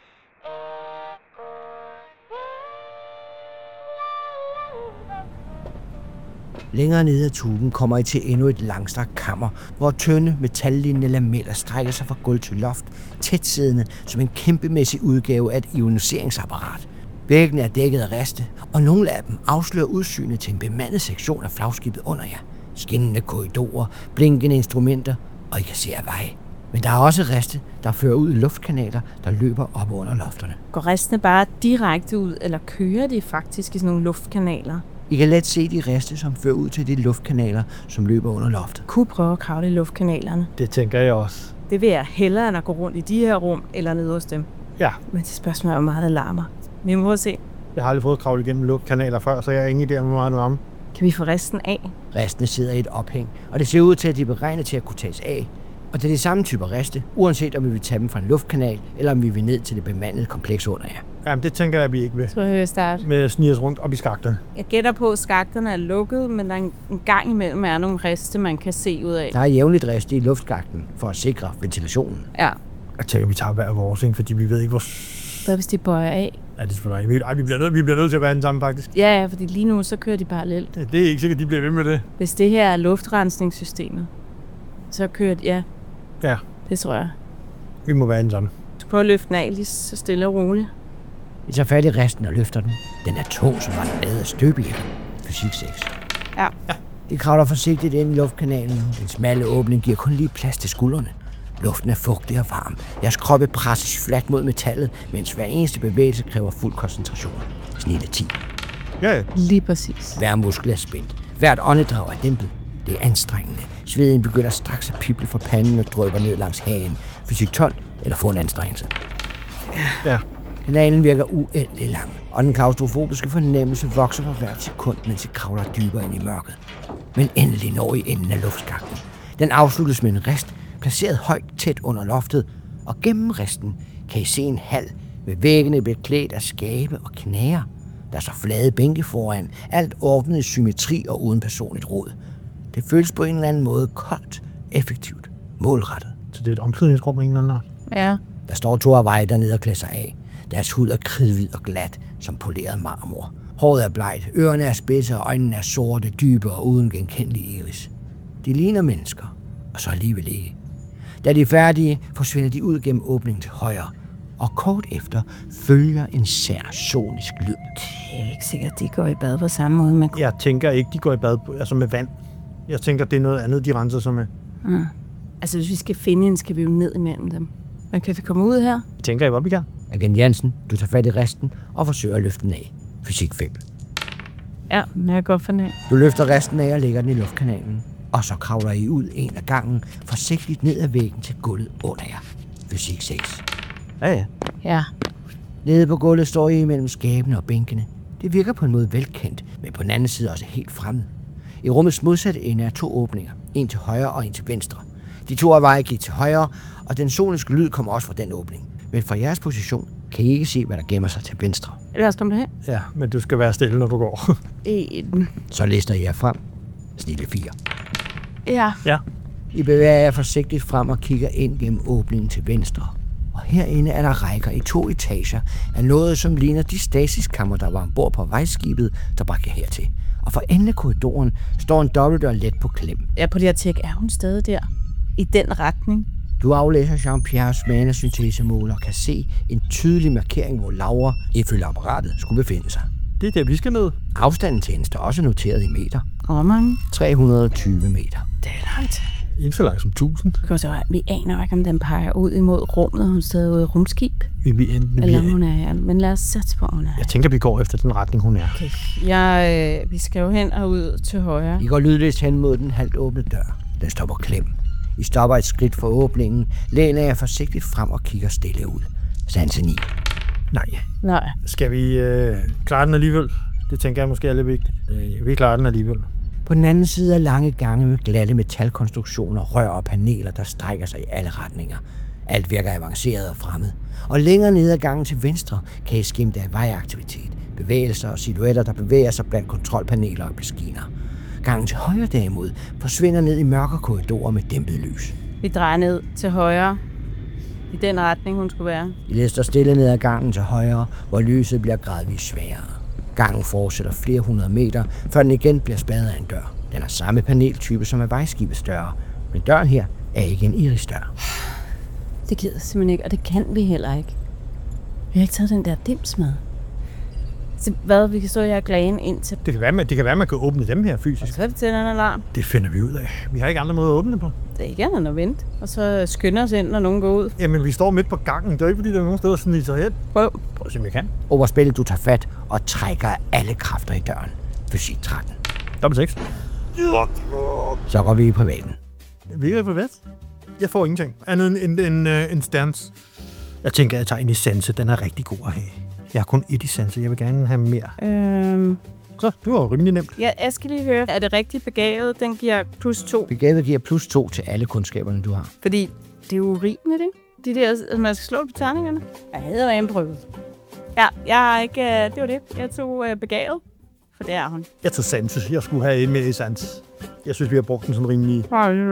Længere nede af tuben kommer I til endnu et langstrakt kammer, hvor tynde metallignende lameller strækker sig fra gulv til loft, tæt siddende som en kæmpemæssig udgave af et ioniseringsapparat. Væggene er dækket af riste, og nogle af dem afslører udsynet til en bemandet sektion af flagskibet under jer. Skinnende korridorer, blinkende instrumenter, og I kan se af vej. Men der er også riste, der fører ud i luftkanaler, der løber op under lofterne. Går restene bare direkte ud, eller kører de faktisk i sådan nogle luftkanaler? I kan let se de riste, som fører ud til de luftkanaler, som løber under loftet. Kunne prøve at kravle i luftkanalerne. Det tænker jeg også. Det vil jeg hellere, end at gå rundt i de her rum, eller nede hos dem. Ja, Men det spørgsmål er, hvor meget der larmer. Vi må prøve at se. jeg har aldrig fået at kravle igennem luftkanaler før, så jeg har ingen idé om, hvor meget det varme. Kan vi få resten af? Restene sidder i et ophæng, og det ser ud til, at de er beregnet til at kunne tages af. Og det er de samme typer riste, uanset om vi vil tage dem fra en luftkanal, eller om vi vil ned til det bemandede kompleks under jer. Jamen, det tænker jeg, at vi ikke vil. Så jeg vil starte. Med at snige os rundt op i skakterne. Jeg gætter på, at skakterne er lukket, men der en, en gang imellem er nogle riste, man kan se ud af. Der er jævnligt riste i luftskakten for at sikre ventilationen. Ja. Jeg tænker, at vi tager hver vores, ikke? Fordi vi ved ikke, hvor... Hvad hvis de bøjer af? Ja, det er selvfølgelig ikke. Ej, vi bliver nødt, vi bliver nødt til at være den samme, faktisk. Ja, ja, fordi lige nu så kører de parallelt. Det, det er ikke sikkert, at de bliver ved med det. Hvis det her er luftrensningssystemet, så kører de... Ja, Ja, det tror jeg. vi må være den samme. Du prøver at løfte den af lige så stille og roligt. Vi tager fat i resten og løfter den. Den er tung, som var den lavet af støbehjælp. Fysik seks. Ja. De kravler forsigtigt ind i luftkanalen. Den smalle åbning giver kun lige plads til skuldrene. Luften er fugtig og varm. Jeres kroppe presses fladt mod metallet, mens hver eneste bevægelse kræver fuld koncentration. Snit er ti. Ja, ja. Lige præcis. Hver muskel er spændt. Hvert åndedrag er dæmpet. Det er anstrengende. Sveden begynder straks at pible fra panden og drypper ned langs hagen. Fysik tolv eller få en anstrengelse. Ja. Kanalen virker uendelig lang, og den klaustrofobiske fornemmelse vokser for hvert sekund, mens I kravler dybere ind i mørket. Men endelig når I enden af luftskakten. Den afsluttes med en rist, placeret højt tæt under loftet, og gennem risten kan I se en hal med væggene beklædt af skabe og knager. Der er så flade bænke foran, alt ordnet i symmetri og uden personligt rod. Det føles på en eller anden måde koldt, effektivt, målrettet. Så det er et omklædningsrum af en eller anden art. Ja. Der står to af veje dernede og klæder sig af. Deres hud er kridhvid og glat, som poleret marmor. Håret er blegt, ørerne er spidse, og øjnene er sorte, dybe og uden genkendelig iris. De ligner mennesker, og så alligevel ikke. Da de er færdige, forsvinder de ud gennem åbningen til højre, og kort efter følger en sær sonisk lyd. Det er ikke sikkert, at de går i bad på samme måde. Man... Jeg tænker ikke, de går i bad altså med vand. Jeg tænker, det er noget andet, de renser sig med. Mm. Altså, hvis vi skal finde en, skal vi jo ned imellem dem. Men kan vi komme ud her? Jeg tænker, jeg op igen. Agent Jansen, du tager fat i resten og forsøger at løfte den af. Fysik fem. Ja, men jeg går for ned. Du løfter resten af og lægger den i luftkanalen. Og så kravler I ud en af gangen, forsigtigt ned ad væggen til gulvet under jer. Fysik seks. Ja, ja. Ja. Nede på gulvet står I imellem skabene og bænkene. Det virker på en måde velkendt, men på den anden side også helt fremmed. I rummets modsatte ende er to åbninger. En til højre og en til venstre. De to af veje gik til højre, og den soniske lyd kommer også fra den åbning. Men fra jeres position kan I ikke se, hvad der gemmer sig til venstre. Lad os komme derhen. Ja, men du skal være stille, når du går. En. Så lister I jer frem. Snille fire. Ja. Ja. I bevæger jer forsigtigt frem og kigger ind gennem åbningen til venstre. Og herinde er der rækker i to etager af noget, som ligner de stasiskammer, der var ombord på vejskibet, der bragte hertil. Og for enden af korridoren står en dobbeltdør let på klem. Ja, på det her tjek er hun stadig der. I den retning. Du aflæser Jean-Pierres manesyntese-måler og kan se en tydelig markering, hvor Laura, ifølge apparatet, skulle befinde sig. Det er der, vi skal ned. Afstanden til hende står også noteret i meter. Hvor mange? tre hundrede og tyve meter. Det er langt. Ikke så langt som tusind. Så vi aner ikke, om den peger ud imod rummet, hun stadig ude i rumskib. Vi, vi, vi, Eller hun er her. Men lad os sætte på, hun er. Jeg tænker, vi går efter den retning, hun er. Okay. Jeg, øh, vi skal jo hen og ud til højre. I går lydløst hen mod den halvt åbne dør. Den står på klem. I stopper et skridt for åbningen, læner jer forsigtigt frem og kigger stille ud. Sanse ni. Nej. Nej. Skal vi øh, klare den alligevel? Det tænker jeg måske er lidt vigtigt. Øh, vi klarer den alligevel. På den anden side er lange gange med glatte metalkonstruktioner, rør og paneler, der strækker sig i alle retninger. Alt virker avanceret og fremmed. Og længere ned ad gangen til venstre kan I skimte af vejaktivitet, bevægelser og silhuetter, der bevæger sig blandt kontrolpaneler og maskiner. Gangen til højre derimod forsvinder ned i mørke korridorer med dæmpet lys. Vi drejer ned til højre. I den retning, hun skulle være. I lister stille ned ad gangen til højre, hvor lyset bliver gradvist sværere. Gangen fortsætter flere hundrede meter, før den igen bliver spadet af en dør. Den er samme paneltype som er vejskibets døre, men døren her er ikke en irisdør. Det gider simpelthen ikke, og det kan vi heller ikke. Vi har ikke taget den der dims med. Så hvad, vi kan stå her og glane ind til. Det kan være, man, det kan være, man kan åbne dem her Og fysisk. så er vi til en alarm. Det finder vi ud af. Vi har ikke andre måder at åbne det på. Det er ikke andet end at vente. Og så skynder os ind, når nogen går ud. Jamen, vi står midt på gangen. Det er ikke, fordi der er nogen steder, der sniger sig hen. Prøv. Prøv at se, om jeg kan. Overspil, du tager fat og trækker alle kræfter i døren. Fysik tretten. Dobbelt seks. Så går vi i privaten. Vi er på vest. Jeg får ingenting. Andet end en, en, en, en stans. Jeg tænker, at jeg tager en essence. Den er rigtig god at have. Jeg har kun et essence. Jeg vil gerne have mere. Øhm, Så, det var jo rimelig nemt. ja, jeg skal lige høre, er det rigtig begavet? Den giver plus to. Begavet giver plus to til alle kundskaberne, du har. Fordi det er jo urimeligt, ikke? De der, altså, man skal slå på terningerne. Jeg havde en prøve. Ja, jeg har ikke... Uh, det var det. Jeg tog uh, begavet. For det er hun. Jeg tager sanse. Jeg skulle have en mere essence. Jeg synes, vi har brugt den sådan rimelig...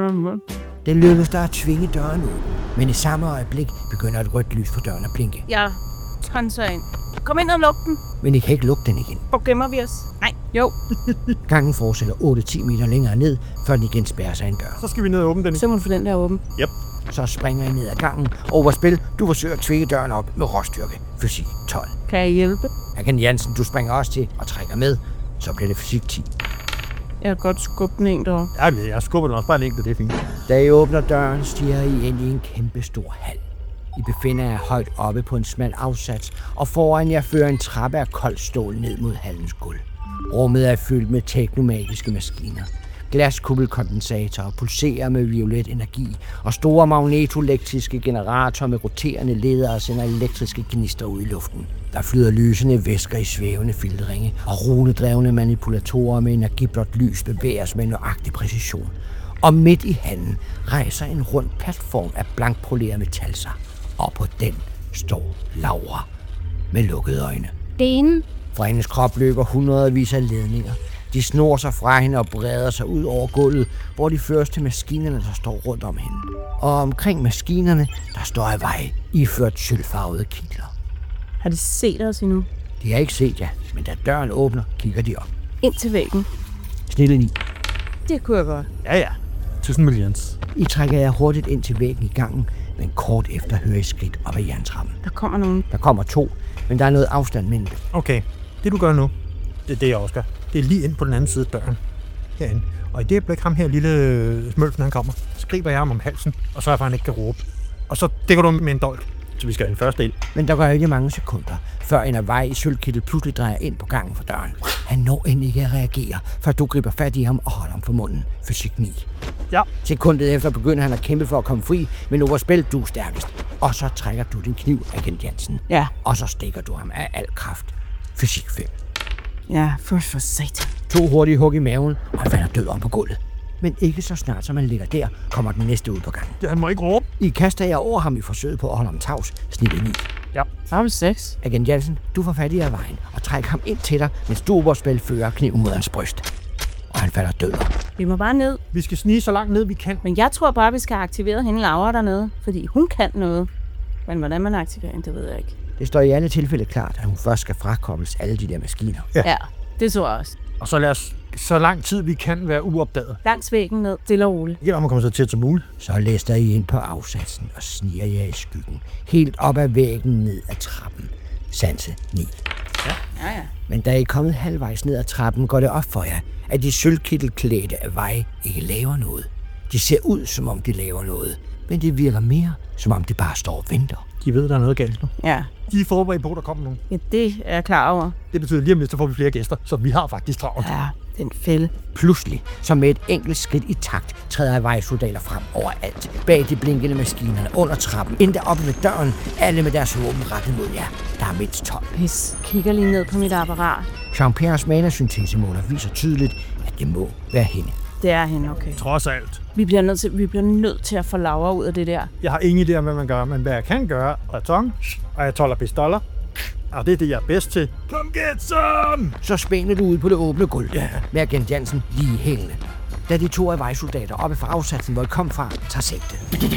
Det lykkedes dig at tvinge døren ud. Men i samme øjeblik begynder et rødt lys på døren at blinke. Jeg tonser ind. Kom ind og luk den. Men I kan ikke lukke den igen. Hvor gemmer vi os? Nej, jo. Gangen fortsætter otte til ti meter længere ned, før den igen spærrer sig en dør. Så skal vi ned og åbne den. Så må du få den der åben. Yep. Så springer I ned ad gangen. Overspil, du forsøger at tvinge døren op med råstyrke. Fysik tolv. Kan jeg hjælpe? Agent Jansen, du springer også til og trækker med. Så bliver det fysik ti. Jeg kan godt skubbe den en derovre. Ja, jeg skubber den også bare en enkelt, det er fint. Da I åbner døren, stiger I ind i en kæmpe stor hal. I befinder jer højt oppe på en smal afsats, og foran jer fører en trappe af koldt stål ned mod hallens gulv. Rummet er fyldt med teknomatiske maskiner. Glaskuppelkondensatorer pulserer med violet energi, og store magnetoelektriske generatorer med roterende ledere sender elektriske gnister ud i luften. Der flyder lysende væsker i svævende filtringe, og runedrevne manipulatorer med energiblåt lys bevæger sig med nøjagtig præcision. Og midt i hallen rejser en rund platform af blankpoleret metal sig, og på den står Laura med lukkede øjne. Det er inde. Fra hendes krop løber hundredvis af ledninger. De snor sig fra hende og breder sig ud over gulvet, hvor de føres til maskinerne, der står rundt om hende. Og omkring maskinerne, der står af vej, iført sølvfarvede kitler. Har de set os endnu? De har ikke set jer, men da døren åbner, kigger de op. Ind til væggen. Snille ni. Det kunne jeg godt. Ja, ja. Tusind millions. I trækker jer hurtigt ind til væggen i gangen, men kort efter hører I skridt op ad jerntrappen. Der kommer nogen. Der kommer to, men der er noget afstand mellem dem. Okay, det du gør nu, det er det, jeg også gør. Det er lige ind på den anden side af døren. Herinde. Og i det øjeblik ham her lille smølfen, han kommer, så griber jeg ham om halsen, og så er for, han ikke kan råbe. Og så dækker du med en dolk. Så vi skal have den første del. Men der går ikke mange sekunder, før en af vej i sølvkittel pludselig drejer ind på gangen for døren. Han når end ikke at reagere, før du griber fat i ham og holder ham for munden. Fysik ni. Ja. Sekundet efter begynder han at kæmpe for at komme fri, men overspil du er stærkest. Og så trækker du din kniv, Agent Jansen. Ja. Og så stikker du ham af al kraft. Fysik fem. Ja, for, for satan. To hurtige hug i maven, og han falder død om på gulvet. Men ikke så snart som han ligger der, kommer den næste ud på gangen. Ja, han må ikke råbe. I kaster jer over ham i forsøget på at holde ham tavs. Snittet ni. Ja. Dobbelt seks. Agent Jansen, du får fat i af vejen og trækker ham ind til dig, mens du overspil fører kniven mod hans bryst. Og han falder død. Vi må bare ned. Vi skal snige så langt ned, vi kan. Men jeg tror bare, vi skal have aktiveret hende Laura dernede. Fordi hun kan noget. Men hvordan man aktiverer hende, det ved jeg ikke. Det står i alle tilfælde klart, at hun først skal frakobles alle de der maskiner. Ja. Ja, det tror jeg også. Og så lad os så lang tid, vi kan være uopdaget. Langs væggen ned, stille og roligt. Ikke om at komme så tæt som muligt. Så læster I ind på afsatsen og sniger jer i skyggen. Helt op ad væggen ned ad trappen. Sanse ni. Ja, ja. Men da I er kommet halvvejs ned ad trappen, går det op for jer, at de sølvkittelklædte af vej ikke laver noget. De ser ud, som om de laver noget, men det virker mere, som om de bare står og venter. De ved, der er noget galt nu. Ja. De er forberedt på, at der kommer nogen. Ja, det er jeg klar over. Det betyder lige om lidt, så får vi flere gæster, så vi har faktisk travlt. Ja, den fælde. Pludselig, som med et enkelt skridt i takt, træder vejsoldater frem overalt. Bag de blinkende maskinerne, under trappen, endda oppe ved døren, alle med deres våben rettet mod jer. Der er mindst tolv. Pis. Kigger lige ned på mit apparat. Jean-Pierres manasyntesemåler viser tydeligt, at det må være hende. Det er hende, okay. Trods alt. Vi bliver nødt til, vi bliver nødt til at få Laura ud af det der. Jeg har ingen idé om, hvad man gør, men hvad jeg kan gøre, raton, og jeg tåler pistoller, og det er det, jeg er bedst til. Kom get some! Så spænder du ud på det åbne gulv, yeah. Med Agent Jansen lige i hælene. Da de to af vejsoldater oppe fra afsatsen, hvor I kom fra, tager sigte.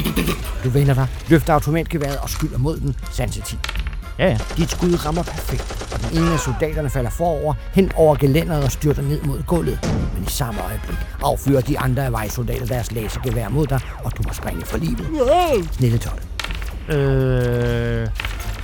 Du vender dig, løfter automatgeværet og skyder mod den, Sanse ti. Ja, ja. Dit skud rammer perfekt, og den ene af soldaterne falder forover, hen over gelænderet og styrter ned mod gulvet. Men i samme øjeblik affyrer de andre af vejsoldater deres lasergevær mod dig, og du må springe for livet. Snille tolv. Øh...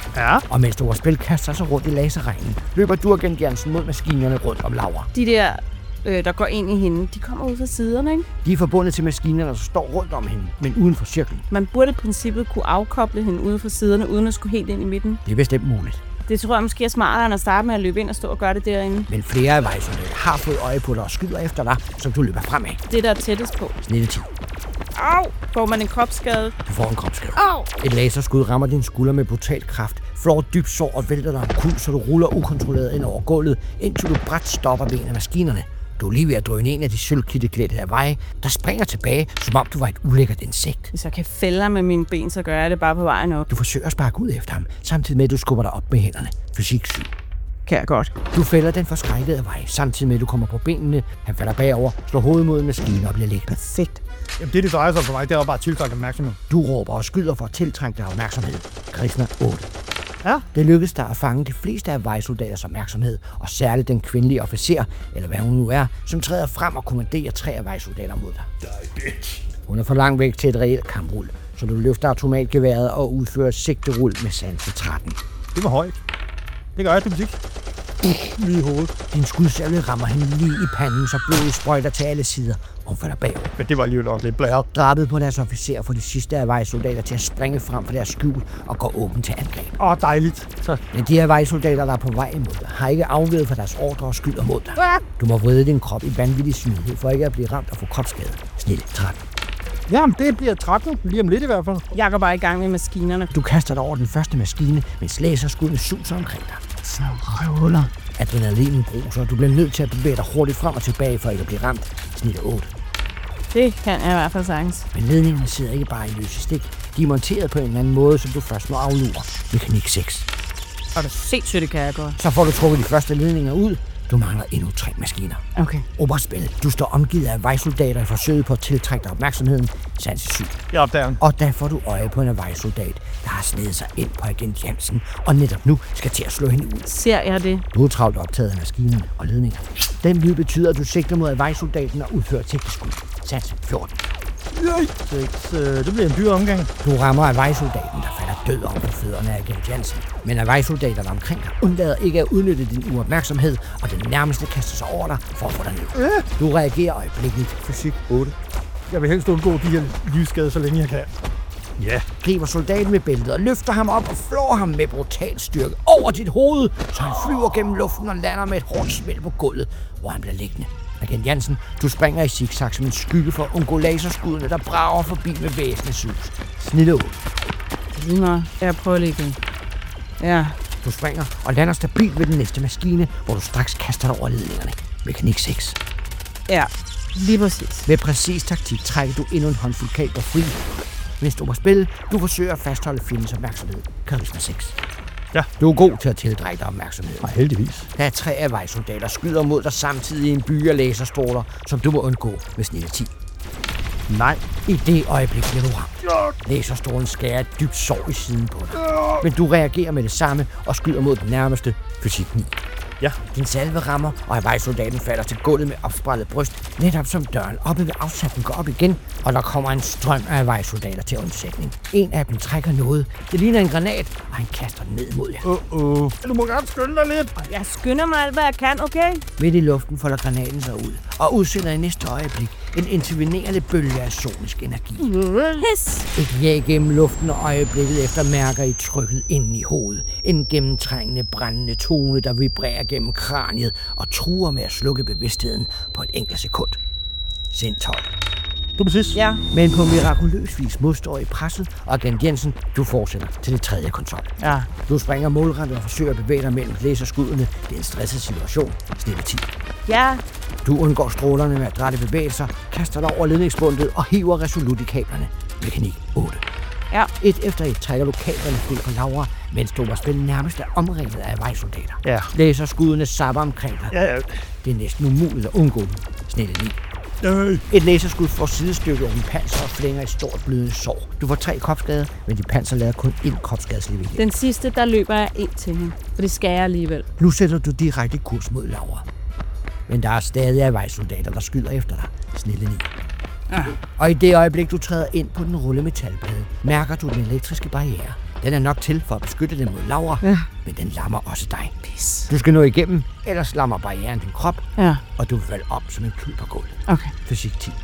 Ja. Og mens du spil kaster sig rundt i laserregnen, løber du og Agent Jensen mod maskinerne rundt om Laura. De der, øh, der går ind i hende, de kommer ud fra siderne, ikke? De er forbundet til maskinerne, der står rundt om hende, men uden for cirklen. Man burde i princippet kunne afkoble hende uden for siderne, uden at skulle helt ind i midten. Det er bestemt muligt. Det tror jeg måske er smartere, end at starte med at løbe ind og stå og gøre det derinde. Men flere af vejsoldater har fået øje på dig og skyder efter dig, som du løber fremad. Det, der er tættest på. Snille ti. Au! Får man en kropsskade? Du får en kropsskade. Au! Et laserskud rammer din skulder med brutal kraft, flår dybt sår og vælter dig omkuld, så du ruller ukontrolleret ind over gulvet, indtil du bræt stopper ved en af maskinerne. Du er lige ved at drøne en af de sølvklitteklædte af veje, der springer tilbage, som om du var et ulækkert insekt. Hvis jeg kan fælde ham med mine ben, så gør jeg det bare på vejen op. Du forsøger at sparke ud efter ham, samtidig med at du skubber dig op med hænderne. Fysik syv. Kan jeg godt. Du fælder den forskrækkede vej, samtidig med at du kommer på benene. Han falder bagover, slår hovedet mod en maskine og bliver liggende. Perfekt. Jamen det, det drejer sig for mig, det er jo bare at tiltrække opmærksomhed. Du råber og skyder for at tiltrække dig opmærksomhed. Karisma otte. Ja. Det lykkedes dig at fange de fleste af vejsoldaters opmærksomhed, og særligt den kvindelige officer, eller hvad hun nu er, som træder frem og kommanderer tre af vejsoldater mod dig. Hun er for langt væk til et reelt kamprul, så du løfter automatgeværet og udfører sigterul med sanse tretten. Det var højt. Det gør jeg, det musik. Lige i hovedet. Din skudsalve rammer hende lige i panden, så blodet sprøjter til alle sider, og hun falder bagover. Men det var alligevel også lidt blæret. Drabet på deres officer får de sidste af vejsoldater til at springe frem for deres skjul og gå åbent til angreb. Åh, dejligt. Så. Men de her vejsoldater, der er på vej imod dig, har ikke aflevet for deres ordre og skyder mod dig. Du må vride din krop i vanvittig smidighed for ikke at blive ramt og få kropsskade. Snille tretten. Jamen, det bliver tretten, lige om lidt i hvert fald. Jeg går bare i gang med maskinerne. Du kaster dig over den første maskine, mens laserskuddene suser omkring dig. Så røvler. Adrenalinen bruser, og du bliver nødt til at bevæge dig hurtigt frem og tilbage for ikke at blive ramt. Snille otte. Det kan jeg i hvert fald sagtens. Men ledningerne sidder ikke bare i løse stik. De er monteret på en eller anden måde, som du først må aflure. Mekanik seks. Og det sindssygt, det kan jeg godt. Så får du trukket de første ledninger ud. Du mangler endnu tre maskiner. Okay. Oberspil. Du står omgivet af vejsoldater i forsøget på at tiltrække dig opmærksomheden. Sanse syv. Jeg opdager den. Og der får du øje på en vejsoldat, der har snedet sig ind på Agent Jensen, og netop nu skal til at slå hende ud. Ser jeg det? Du er travlt optaget af maskinerne og ledningerne. Den lyd betyder, at du sigter mod vejsoldaten og udfører teknisk skud. Sanse fjorten. seks. Det bliver en dyr omgang. Du rammer af vejsoldaten, der falder død om på fødderne af Agent Jensen. Men af vejsoldaterne omkring dig undlader ikke at udnytte din uopmærksomhed, og den nærmeste kaster sig over dig for at få dig ned. Du reagerer øjeblikkeligt. Fysik otte. Jeg vil helst undgå de her lysskader, så længe jeg kan. Ja. Griber soldaten med bæltet og løfter ham op og flår ham med brutal styrke over dit hoved, så han flyver gennem luften og lander med et hårdt smæld på gulvet, hvor han bliver liggende. Agent Jensen, du springer i zigzag som en skygge for at undgå laserskuddene, der brager forbi med væsende sus. Snille ud. Lige meget. Jeg prøver lige igen. Ja. Du springer og lander stabilt ved den næste maskine, hvor du straks kaster dig over ledningerne. Mekanik seks. Ja, lige præcis. Med præcis taktik trækker du endnu en håndfuld kabler fri. Mens du må spille, du forsøger at fastholde fjendens opmærksomhed. Karisma seks. Ja. Du er god til at tiltrække dig opmærksomhed. Og heldigvis. Der er tre af vejsoldater skyder mod dig samtidig i en by af laserstråler, som du må undgå med snille ti. Nej. I det øjeblik bliver du ramt. Laserstrålen skærer et dybt sår i siden på dig. Men du reagerer med det samme og skyder mod den nærmeste. Fysik ni. Ja. Din salve rammer, og vejsoldaten falder til gulvet med opsprællet bryst, netop som døren oppe ved afsatsen går op igen, og der kommer en strøm af vejsoldater til undsætning. En af dem trækker noget. Det ligner en granat, og han kaster den ned mod jer. Åh, oh, oh. Du må gerne skynde dig lidt. Jeg skynder mig alt, hvad jeg kan, okay? Midt i luften folder granaten sig ud, og udsender i næste øjeblik en intervenerende bølge af sonisk energi. His! Et jag gennem luften, og øjeblikket efter mærker I trykket inden i hovedet. En gennemtrængende, brændende tone, der vibrerer gennem kraniet og truer med at slukke bevidstheden på et enkelt sekund. Sind tolv. Du præcis. Ja. Men på mirakuløs vis modstår I presset, og Agent Jensen, du fortsætter til det tredje konsol. Ja. Du springer målrettet og forsøger at bevæge dig mellem laserskuddene. Det er en stresset situation. Snille ti. Ja. Du undgår strålerne med at rette bevægelser, kaster dig over ledningsbundet og hiver resolut i kablerne. Mekanik otte. Ja. Et efter et trækker du kablerne fri fra Laura, mens du var spillet nærmest er omringet af vejsoldater. Ja. Laserskuddene sapper omkring dig. Ja, ja. Det er næsten umuligt at undgå dem. Snille ni. Øh. Et laserskud får sidestykket over din panser og flænger et stort blødende sår. Du får tre kropsskader, men din panser lader kun én kropsskadeslevering. Den sidste, der løber jeg ind til hende, for det skal jeg alligevel. Nu sætter du direkte kurs mod Laura. Men der er stadig af vejsoldater, der skyder efter dig. Snille ni. Ja. Og i det øjeblik, du træder ind på den rullemetalplade, mærker du den elektriske barriere. Den er nok til for at beskytte dem mod Laura, Ja. men den lammer også dig. Pis. Du skal nå igennem, ellers lammer barrieren din krop, Ja, og du vil falde om som en klud på gulvet. okay. Fysik ti.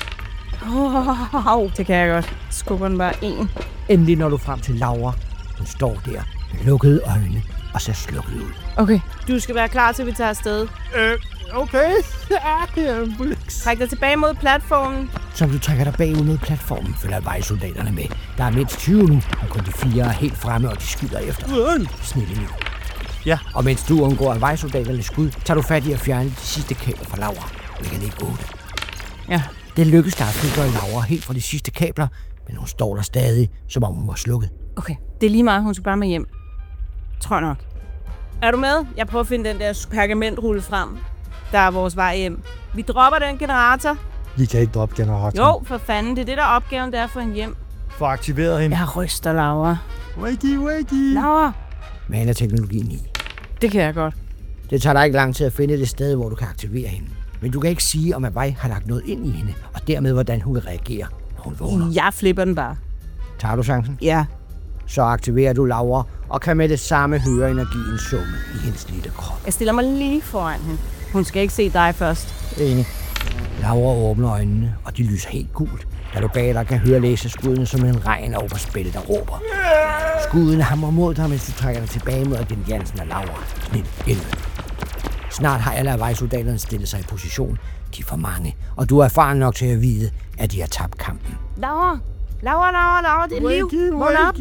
Oh, det kan jeg godt. Skubber den bare en. Endelig når du frem til Laura. Hun står der med lukkede øjne og ser slukket ud. Okay. Du skal være klar til, at vi tager afsted. Øh, okay. Ja, det er en buliks. Træk dig tilbage mod platformen. Som du trækker dig bagud mod platformen, følger vejsoldaterne med. Der er mindst tyve nu, og kun de fire er helt fremme, og de skyder efter. Snille nu. Ja. Og mens du undgår af vejsoldaternes skud, tager du fat i at fjerne de sidste kabler fra Laura. Mekanik otte. Ja. Det lykkes dig at frigøre Laura helt fra de sidste kabler, men hun står der stadig, som om hun var slukket. Okay. Det er lige meget, hun skal bare med hjem. Tror jeg nok. Er du med? Jeg prøver at finde den der pergamentrulle frem. Der er vores vej hjem. Vi dropper den generator. Vi kan ikke droppe generatoren. Jo, for fanden. Det er det, der er opgaven, der er for en hjem. Få aktiveret hende. Jeg ryster, Laura. Wakey, wakey. Laura. Mana teknologien i. Det kan jeg godt. Det tager dig ikke lang tid at finde det sted, hvor du kan aktivere hende. Men du kan ikke sige, om Avai har lagt noget ind i hende, og dermed, hvordan hun vil reagere, når hun vågner. Jeg flipper den bare. Tager du chancen? Ja. Så aktiverer du Laura, og kan med det samme høre energien summe i hendes lille krop. Jeg stiller mig lige foran hende. Hun skal ikke se dig først. Enig. Laura åbner øjnene, og de lyser helt gult, da du bag dig kan høre laserskuddene som en regn over spillet, der råber. Skuddene hamrer mod dig, mens du trækker dig tilbage mod den Jansen af Laura. Snit elleve. Snart har alle af vejsoldaterne stillet sig i position. De er for mange, og du er erfaren nok til at vide, at de har tabt kampen. Laura. Laura, Laura, Laura. Det er liv. Vågn op.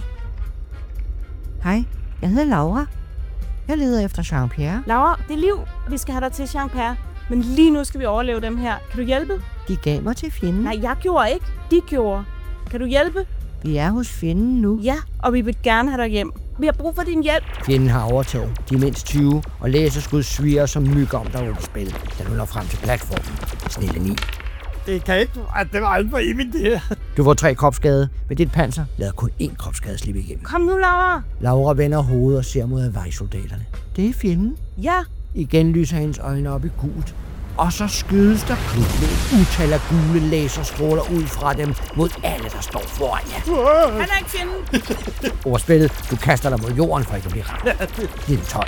Hej, jeg hedder Laura. Jeg leder efter Jean-Pierre. Laura, det er liv. Vi skal have dig til Jean-Pierre. Men lige nu skal vi overleve dem her. Kan du hjælpe? De gav mig til fjenden. Nej, jeg gjorde ikke. De gjorde. Kan du hjælpe? Vi er hos fjenden nu. Ja, og vi vil gerne have dig hjem. Vi har brug for din hjælp. Fjenden har overtaget. De er mindst tyve, og laserskud sviger som myg om dig under spil, da du når frem til platformen. Snille ni. Det kan ikke... Ej, det var alt for evigt, det her. Du får tre kropsskade, men dit panser lader kun én kropsskade slippe igennem. Kom nu, Laura. Laura vender hovedet og ser mod vejsoldaterne. Det er fjenden. Ja. Igen lyser hendes øjne op i gult. Og så skydes der pludselig et utal af gule laserstråler ud fra dem mod alle, der står foran jer. Han er ikke fjenden. Over spillet, du kaster dig mod jorden for ikke at blive ramt. Lille tolv.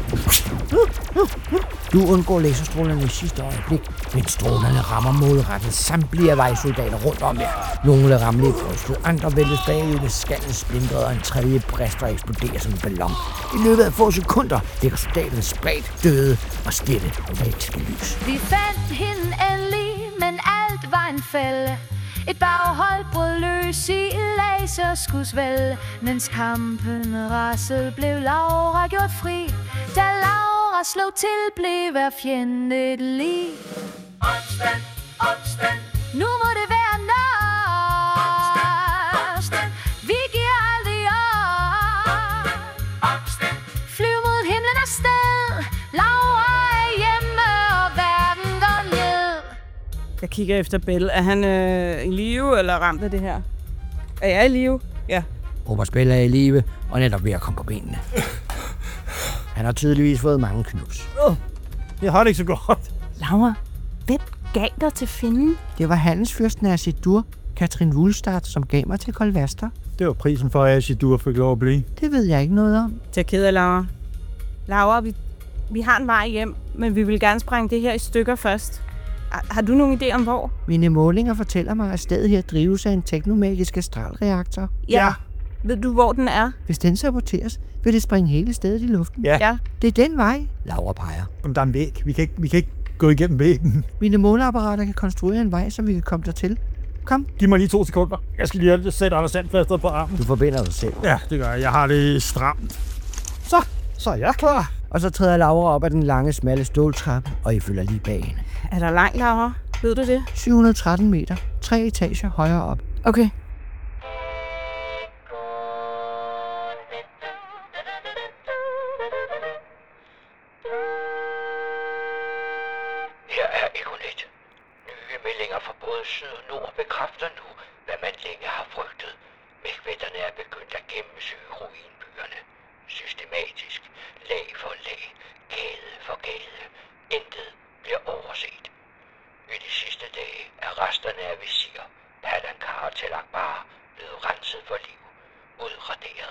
Du undgår laserstrålerne i sidste øjeblik, men strålerne rammer målrettet samtlige af vejsoldater rundt om jer. Nogle rammer i brystet, andre væltes bagud ved skallen splintret, og en tredje brister og eksploderer som en ballon. I løbet af få sekunder ligger soldaterne spredt, døde og stille under et lys. Vi fandt hende endelig, men alt var en fælde. Et baghold brød løs i laserskudsvælde. Mens kampen rasede, blev Laura gjort fri. Da Laura slog til, blev hver fjende et lig. Opstand, opstand, Nu må det være nok. opstand, Vi giver aldrig op. opstand. Flyv mod himlen afsted. Laura er hjemme, og verden går ned. Jeg kigger efter Bell. Er han øh, i live eller ramt af det her? Er jeg i live? Ja. Robert Spell er i live og netop ved at komme på benene. Han har tydeligvis fået mange knus. Jeg har det ikke så godt. Laura, hvem gav dig til fjenden? Det var handelsfyrsten af Asidur, Katrin Wulstad, som gav mig til Kolvaster. Det var prisen for, at Asidur fik lov at blive. Det ved jeg ikke noget om. Det er ked af, Laura. Laura, vi, vi har en vej hjem, men vi vil gerne sprænge det her i stykker først. Har, har du nogen idé om hvor? Mine målinger fortæller mig, at stedet her drives af en teknomagisk astralreaktor. Ja. Ved du, hvor den er? Hvis den saboteres, vil det springe hele stedet i luften. Ja. Ja. Det er den vej. Laura peger. Om der er en væg. Vi kan ikke, vi kan ikke gå igennem væggen. Mine måleapparater kan konstruere en vej, så vi kan komme dertil. Kom, Giv mig lige to sekunder. Jeg skal lige sætte Anders Sandfester på armen. du forbinder dig selv. Ja, det gør jeg. Jeg har det stramt. Så, så er jeg klar. Og så træder Laura op ad den lange, smalle ståltrappe, og I følger lige bag hende. Er der langt, Laura? Ved du det? syv hundrede og tretten meter, tre etager højere op. Okay. Her er Econet. Nye meldinger fra både syd og nord bekræfter nu, hvad man længe har frygtet. Mægvætterne er begyndt at gennemsøge ruinbyerne. Systematisk, lag for lag, gade for gade. Intet bliver overset. I de sidste dage er resterne af Visir, Palancar og Tel Akbar blevet renset for liv, udraderet.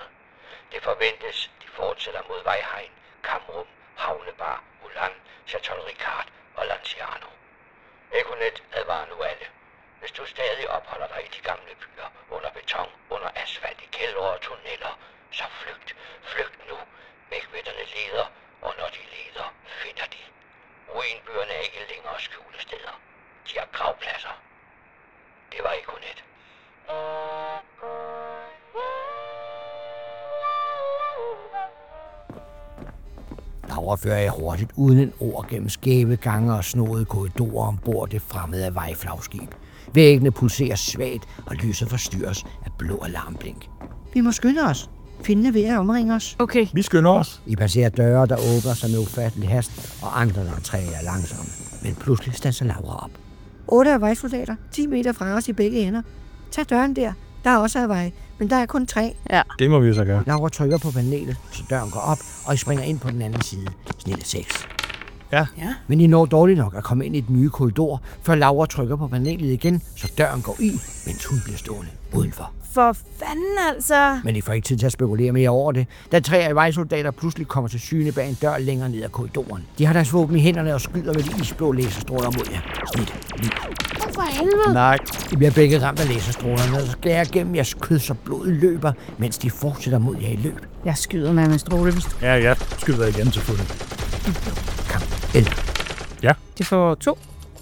stadig opholder dig i de gamle byer, under beton, under asfalt, i kældre og tunneller, så flygt, flygt nu. Mægvætterne leder, og når de leder, finder de. Ruinbyerne er ikke længere skjulesteder. De har gravpladser. Det var Ekonet. Laura fører jeg hurtigt uden en ord gennem skæve gange og snodede korridorer ombord det fremmede vejflagskib. Væggene pulserer svagt, og lyset forstyrres af blå alarmblink. Vi må skynde os. Fjendene ved at omringe os. Okay. Vi skynder os. I passerer døre, der åbner sig med ufattelig hast, og andre, der træder langsomt. Men pludselig standser Laura op. Otte af vejsoldater. ti meter fra os i begge ender. Tag døren der. Der er også af vej, men der er kun tre. Ja. Det må vi jo så gøre. Laura trykker på panelet, så døren går op, og I springer ind på den anden side. Snille seks. Ja. Ja. Men I når dårligt nok at komme ind i den nye korridor, før Laura trykker på panelet igen, så døren går i, mens hun bliver stående udenfor. For fanden altså. Men I får ikke tid til at spekulere mere over det, da tre af vejsoldater pludselig kommer til syne bag en dør længere ned ad korridoren. De har deres våben i hænderne og skyder med de isblå laserstråler mod jer. Snit. Ni. For helvede. Nej. I bliver begge ramt af laserstrålerne, og så skærer gennem jeres kød, så blodet løber, mens de fortsætter mod jer i løb. Jeg skyder med min stråle. Ja, jeg skyder igen selvfølgelig. Kom, elleve. De får to.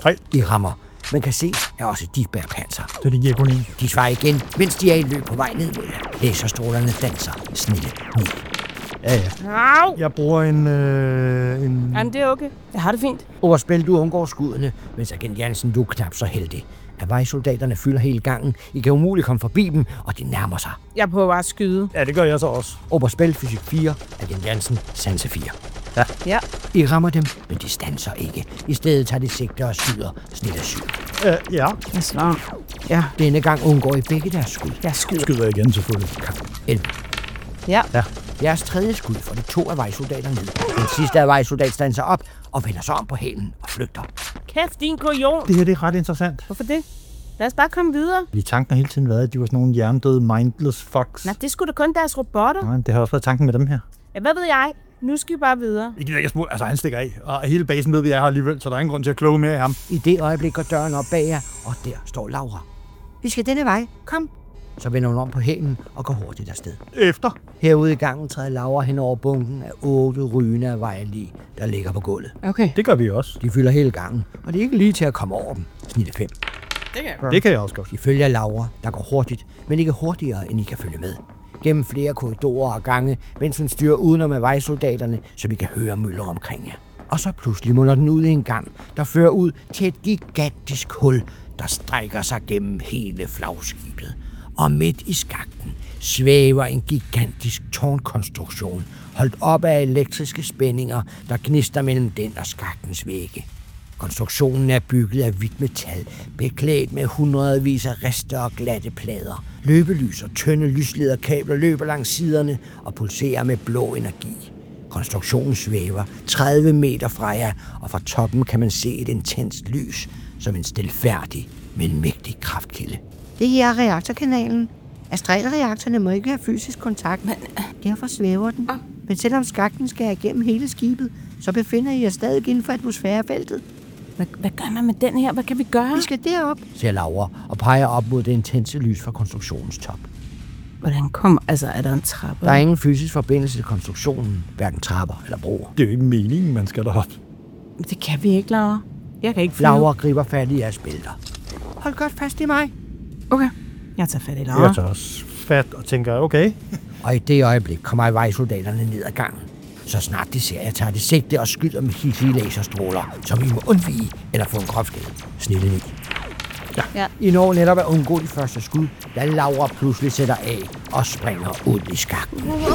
I rammer, men kan se, at også de bærer panser. Så det giver kun en. De svarer igen, mens de er i løb på vej ned mod jer. Laserstrålerne danser. Snille. Ni. Ja, ja. Au! Jeg bruger en... Øh, en... Jamen, det er okay. Jeg har det fint. Overspil, du undgår skuddene, mens Agent Jansen, du er knap så heldig. At vejsoldaterne fylder hele gangen. I kan umuligt komme forbi dem, og de nærmer sig. Jeg prøver bare at skyde. Ja, det gør jeg så også. Overspil, fysik fire. Agent Jansen, sanse fire. Ja. Ja. I rammer dem, men de standser ikke. I stedet tager de sigter og skyder. Snille syv. Øh, ja. Jeg slår. Ja. Denne gang undgår I begge deres skud. Jeg skyder. Skyder igen selvfølgelig. Kom, elleve. Ja. Ja. Jeres tredje skud får de to af vejsoldater ned. Den sidste af vejsoldat standser op og vender sig om på hælen og flygter. Kæft, din kujon. Det her det er ret interessant. Hvorfor det? Lad os bare komme videre. Fordi tanken har hele tiden været, at de var sådan nogle hjernedøde, mindless fucks. Nej, det skulle da kun deres robotter. Nej, det har også været tanken med dem her. Ja, hvad ved jeg? Nu skal vi bare videre. Vi gider ikke smule, altså han stikker af, og hele basen ved vi er her alligevel, så der er ingen grund til at kloge mere i ham. I det øjeblik går døren op bag jer, og der står Laura. Vi skal denne vej. Kom. Så vender hun om på hælen og går hurtigt afsted. Efter. Herude i gangen træder Laura hen over bunken af otte rygende af vejlig, der ligger på gulvet. Okay. Det gør vi også. De fylder hele gangen, og det er ikke lige til at komme over dem. Snit fem. Det kan Det kan jeg også godt. De følger Laura, der går hurtigt, men ikke hurtigere, end I kan følge med. Gennem flere korridorer og gange, mens hun styrer udenom af vejsoldaterne, så vi kan høre mylder omkring jer. Og så pludselig munder den ud i en gang, der fører ud til et gigantisk hul, der strækker sig gennem hele flagskibet. Og midt i skakten svæver en gigantisk tårnkonstruktion, holdt op af elektriske spændinger, der gnister mellem den og skakens vægge. Konstruktionen er bygget af hvidt metal, beklædt med hundredvis af rister og glatte plader. Løbelys og tynde lyslederkabler løber langs siderne og pulserer med blå energi. Konstruktionen svæver tredive meter fra jer, og fra toppen kan man se et intenst lys, som en stilfærdig, men mægtig kraftkilde. Det her er reaktorkanalen. Astralreaktorerne må ikke have fysisk kontakt. Men derfor svæver den. Men selvom skakten skal igennem hele skibet, så befinder I jer stadig inden for atmosfærefeltet. Hvad, hvad gør man med den her? Hvad kan vi gøre? Vi skal derop. Siger Laura og peger op mod det intense lys fra konstruktionens top. Hvordan kommer... Altså, er der en trappe? Der er ingen fysisk forbindelse til konstruktionen, hverken trapper eller broer. Det er jo ikke meningen, man skal derop. Det kan vi ikke, Laura. Jeg kan ikke flyve. Laura griber fat i jeres bælter. Hold godt fast i mig. Okay. Jeg tager fat i Laura. Jeg tager også fat og tænker, okay. Og i det øjeblik kommer vejsoldaterne ned ad gangen. Så snart de ser jer, tager de sigte og skyder med hissige laserstråler, som I må undvige eller få en kropskade. Snille ni. Ja. Ja. I når netop at undgå de første skud, da Laura pludselig sætter af og springer ud i skakken.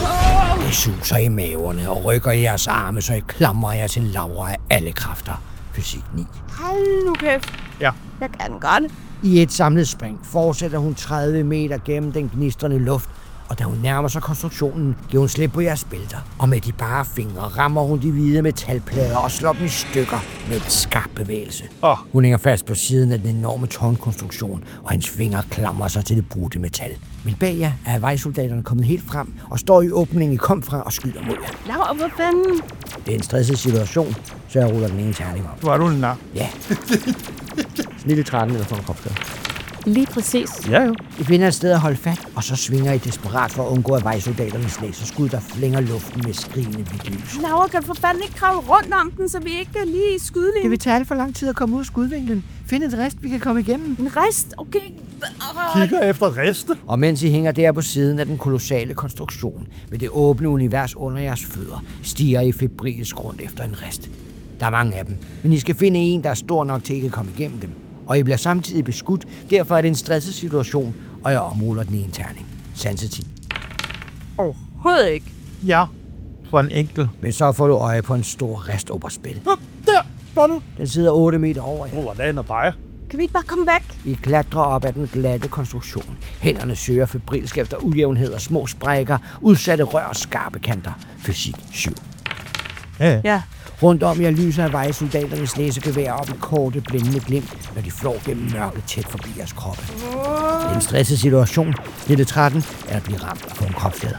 Det suser i maverne og rykker i jeres arme, så I klamrer jer til Laura af alle kræfter. Fysik ni. Hold nu kæft. Ja. Jeg kan den godt. I et samlet spring fortsætter hun tredive meter gennem den gnistrende luft, og da hun nærmer sig konstruktionen, giver hun slip på jeres bælter. Og med de bare fingre rammer hun de hvide metalplader og slår dem i stykker med en skarp bevægelse. Oh. Hun hænger fast på siden af den enorme tårnkonstruktion, og hendes fingre klamrer sig til det brudte metal. Men bag jer er vejsoldaterne kommet helt frem og står i åbningen, I kom fra og skyder mod jer. Laura, hvor fanden? Det er en stresset situation, så jeg ruller den ene terning op. Var du en nar? Ja. Snille tretten eller for en kropskade. Lige præcis. Ja, jo. I finder et sted at holde fat, og så svinger I desperat for at undgå, at vejsoldaternes laserskud, der flænger luften med skrigende hvidt lys. Laura, kan du for fanden ikke kravle rundt om den, så vi ikke kan lige skyde Det vil tage alt for lang tid at komme ud af skudvinklen. Find et rest, vi kan komme igennem. En rest? Okay. Kigger efter reste. Og mens I hænger der på siden af den kolossale konstruktion, med det åbne univers under jeres fødder, stiger I febrilsk rundt efter en rest. Der er mange af dem, men I skal finde en, der er stor nok til, at I kan komme igennem dem. Og I bliver samtidig beskudt, derfor er det en stresset situation, og jeg omruller den i en terning. Sansetid. Overhovedet ikke. Ja, for en enkelt. Men så får du øje på en stor rest over spil. Hop, der, var du. Den sidder otte meter over jer. Hvor er den og peger? Kan vi ikke bare komme væk? I klatrer op ad den glatte konstruktion. Hænderne søger febrilsk efter ujævnheder, små sprækker, udsatte rør og skarpe kanter. Fysik syv. Ja, ja. Ja. Rundt om jer lyser af vejsoldaternes læsegevær op i korte, blændende glimt, når de flår gennem mørket tæt forbi jeres kroppe. Det er en stresset situation. Lille tretten er at blive ramt og få en kropsskade.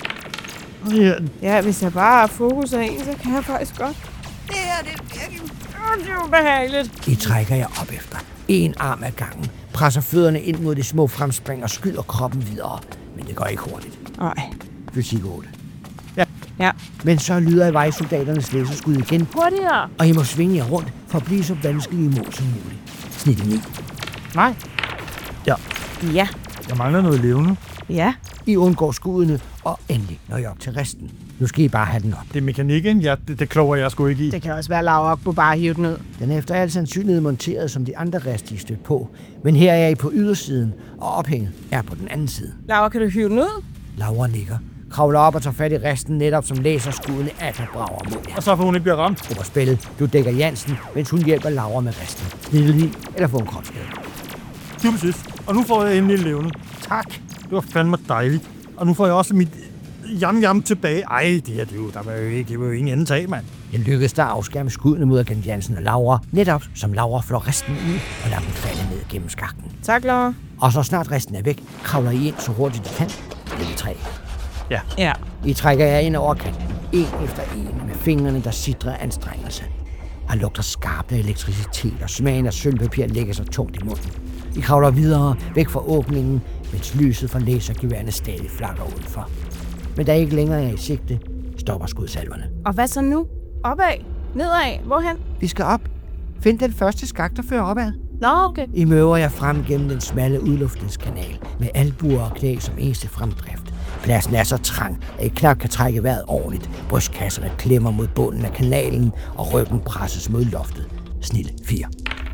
Ja, Ja, hvis jeg bare har fokus af en, så kan jeg faktisk godt. Det her, det er virkelig... Det er ubehageligt. I trækker jer op efter. En arm ad gangen. Presser fødderne ind mod de små fremspring og skyder kroppen videre. Men det går ikke hurtigt. Nej. Fysik otte. Ja. Men så lyder af vejsoldaternes læserskud igen, Hurtigere. og I må svinge jer rundt for at blive så vanskelige mål som muligt. Snit ni. nej. Ja, Ja. jeg mangler noget levende. Ja. I undgår skuddene, og endelig når I op til resten. Nu skal I bare have den op. Det er mekanikken, ja, det, det kloger jeg sgu ikke i. Det kan også være Laura på bare hive den ud. Den er efter al sandsynlighed monteret som de andre rest, I er stødt på. Men her er I på ydersiden, og ophænget er på den anden side. Laura, kan du hive den ud? Laura nikker, kravler op og tager fat i resten, netop som læserskuddene atter brager mod jer. Og så får hun ikke bliver ramt. Over spillet, du dækker Jansen, mens hun hjælper Laura med resten. Snille i, eller få en kropsskade. Det var sidst. Og nu får jeg endelig levende. Tak. Det var fandme dejligt. Og nu får jeg også mit jam-jam tilbage. Ej, det her, det, er jo, der var jo ikke, det var jo ingen anden tag, mand. Det lykkedes der at afskærme skuddene mod agent Jansen og Laura, netop som Laura flår resten ud og lader dem falde ned gennem skakten. Tak, Laura. Og så snart resten er væk, kravler I ind så hurtigt I kan. Det er tre. Ja. I trækker jer ind over kanten, en efter en, med fingrene, der sidrer af anstrengelse. Han lugter skarpt af elektricitet, og smagen af sølvpapir lægger sig tungt i munden. I kravler videre, væk fra åbningen, mens lyset fra lasergeværerne stadig flakker udenfor. Men da I ikke længere er i sigte, stopper skudsalverne. Og hvad så nu? Opad? Nedad? Hvorhen? Vi skal op. Find den første skak, der fører opad. Nå, okay. I møver jer frem gennem den smalle udluftningskanal, med albuer og knæ som eneste fremdrift. Pladsen er så trang, at I knap kan trække vejret ordentligt. Brystkasserne klemmer mod bunden af kanalen, og ryggen presses mod loftet. Snit fire.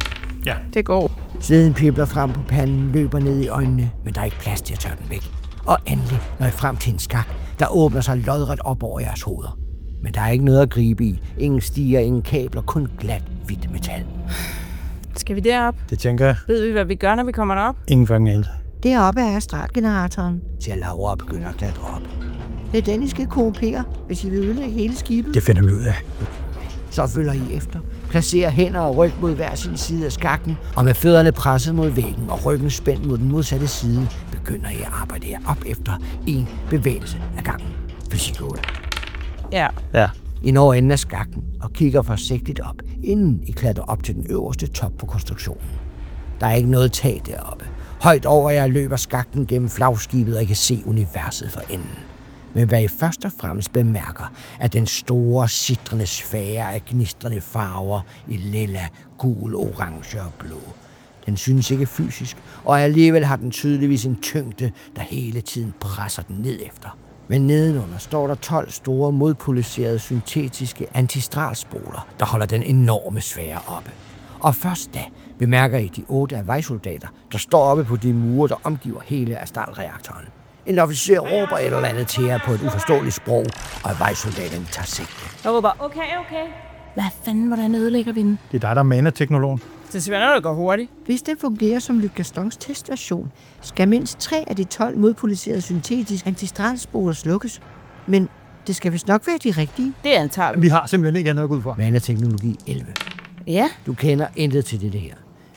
Det går. Sveden pibler frem på panden, løber ned i øjnene, men der er ikke plads til at tørre den væk. Og endelig når I frem til en skak, der åbner sig lodret op over jeres hoveder. Men der er ikke noget at gribe i. Ingen stiger, ingen kabler, kun glat, hvidt metal. Skal vi derop? Det tænker jeg. Ved vi, hvad vi gør, når vi kommer derop? Ingen fucking alt. Deroppe er astralgeneratoren. Siger Laura og begynder at klatre op. Det er den, I skal korrumpere, hvis I vil ødelægge hele skibet. Det finder vi ud af. Så følger I efter. Placerer hænder og ryg mod hver sin side af skakken, og med fødderne presset mod væggen og ryggen spændt mod den modsatte side, begynder I at arbejde jer op efter en bevægelse af gangen. Fysik otte. Ja. Ja. I når enden af skakken og kigger forsigtigt op, inden I klatrer op til den øverste top på konstruktionen. Der er ikke noget tag deroppe. Højt over jer løber skakten gennem flagskibet, og I kan se universet for enden. Men hvad I først og fremmest bemærker, er den store, sitrende sfære af gnistrende farver i lilla, gul, orange og blå. Den synes ikke fysisk, og alligevel har den tydeligvis en tyngde, der hele tiden presser den ned efter. Men nedenunder står der tolv store, modpoliserede, syntetiske antistralspoler, der holder den enorme sfære oppe. Og først da bemærker I de otte af vejsoldater, der står oppe på de mure, der omgiver hele Astral-reaktoren. En officer råber et eller andet til jer på et uforståeligt sprog, og vejsoldaterne tager sigte. Jeg råber, okay, okay. Hvad fanden, hvordan ødelægger vi den? Det er dig, der er mana-teknologen. Det er svært, når det går hurtigt. Hvis den fungerer som Luc Gastons testversion, skal mindst tre af de tolv modpoliserede syntetiske antistralspoler slukkes. Men det skal vist nok være de rigtige. Det antager vi. Vi har simpelthen ikke andet at gå ud fra. Mana-teknologi elleve. Ja. Du kender intet til det her.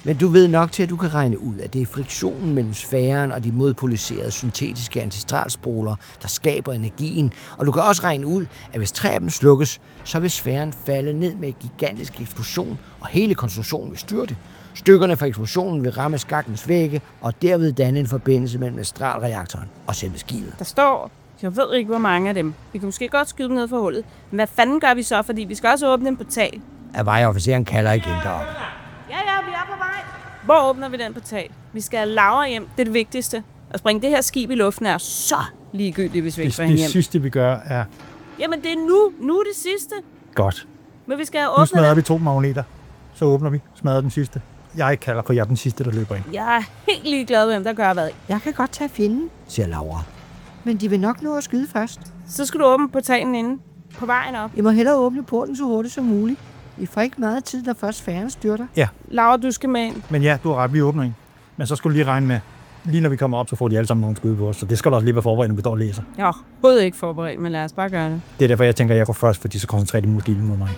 Men du ved nok til, at du kan regne ud, at det er friktionen mellem sfæren og de modpoliserede syntetiske antistralspoler, der skaber energien. Og du kan også regne ud, at hvis tre af dem slukkes, så vil sfæren falde ned med en gigantisk eksplosion, og hele konstruktionen vil styrte. Stykkerne fra eksplosionen vil ramme skakens vægge, og derved danne en forbindelse mellem astralreaktoren og selve skibet. Der står, jeg ved ikke, hvor mange af dem. Vi kan måske godt skyde dem ned for hullet. Men hvad fanden gør vi så, fordi vi skal også åbne en portal? At vejofficeren kalder igen deroppe. Ja, ja, vi er på vej. Hvor åbner vi den portal? Vi skal have Laura hjem. Det er det vigtigste. At springe det her skib i luften er så ligegyldigt, hvis vi ikke får hende Det hjem. sidste, vi gør, er Jamen, det er nu. Nu er det sidste. godt. Men vi skal have Nu åbnet smadrer den. vi to magneter. Så åbner vi. Smadrer den sidste. Jeg kalder på jer den sidste, der løber ind. Jeg er helt ligeglad med, hvem der gør hvad. Jeg kan godt tage fjenden, Siger Laura. men de vil nok nå at skyde først. Så skal du åbne portalen inde. På vejen op. I må hellere åbne porten så hurtigt som muligt. I får ikke meget tid, når først færgen styrter. Laura, du skal med ind. Men ja, du har ret, vi åbner en. Men så skal du lige regne med, lige når vi kommer op, så får de alle sammen nogle skud på os. Så det skal du også lige være forberedt, når vi står og læser. Jeg er overhovedet ikke forberedt, men lad os bare gøre det. Det er derfor, jeg tænker, at jeg går først, fordi så koncentrerer de måske lige mod mig.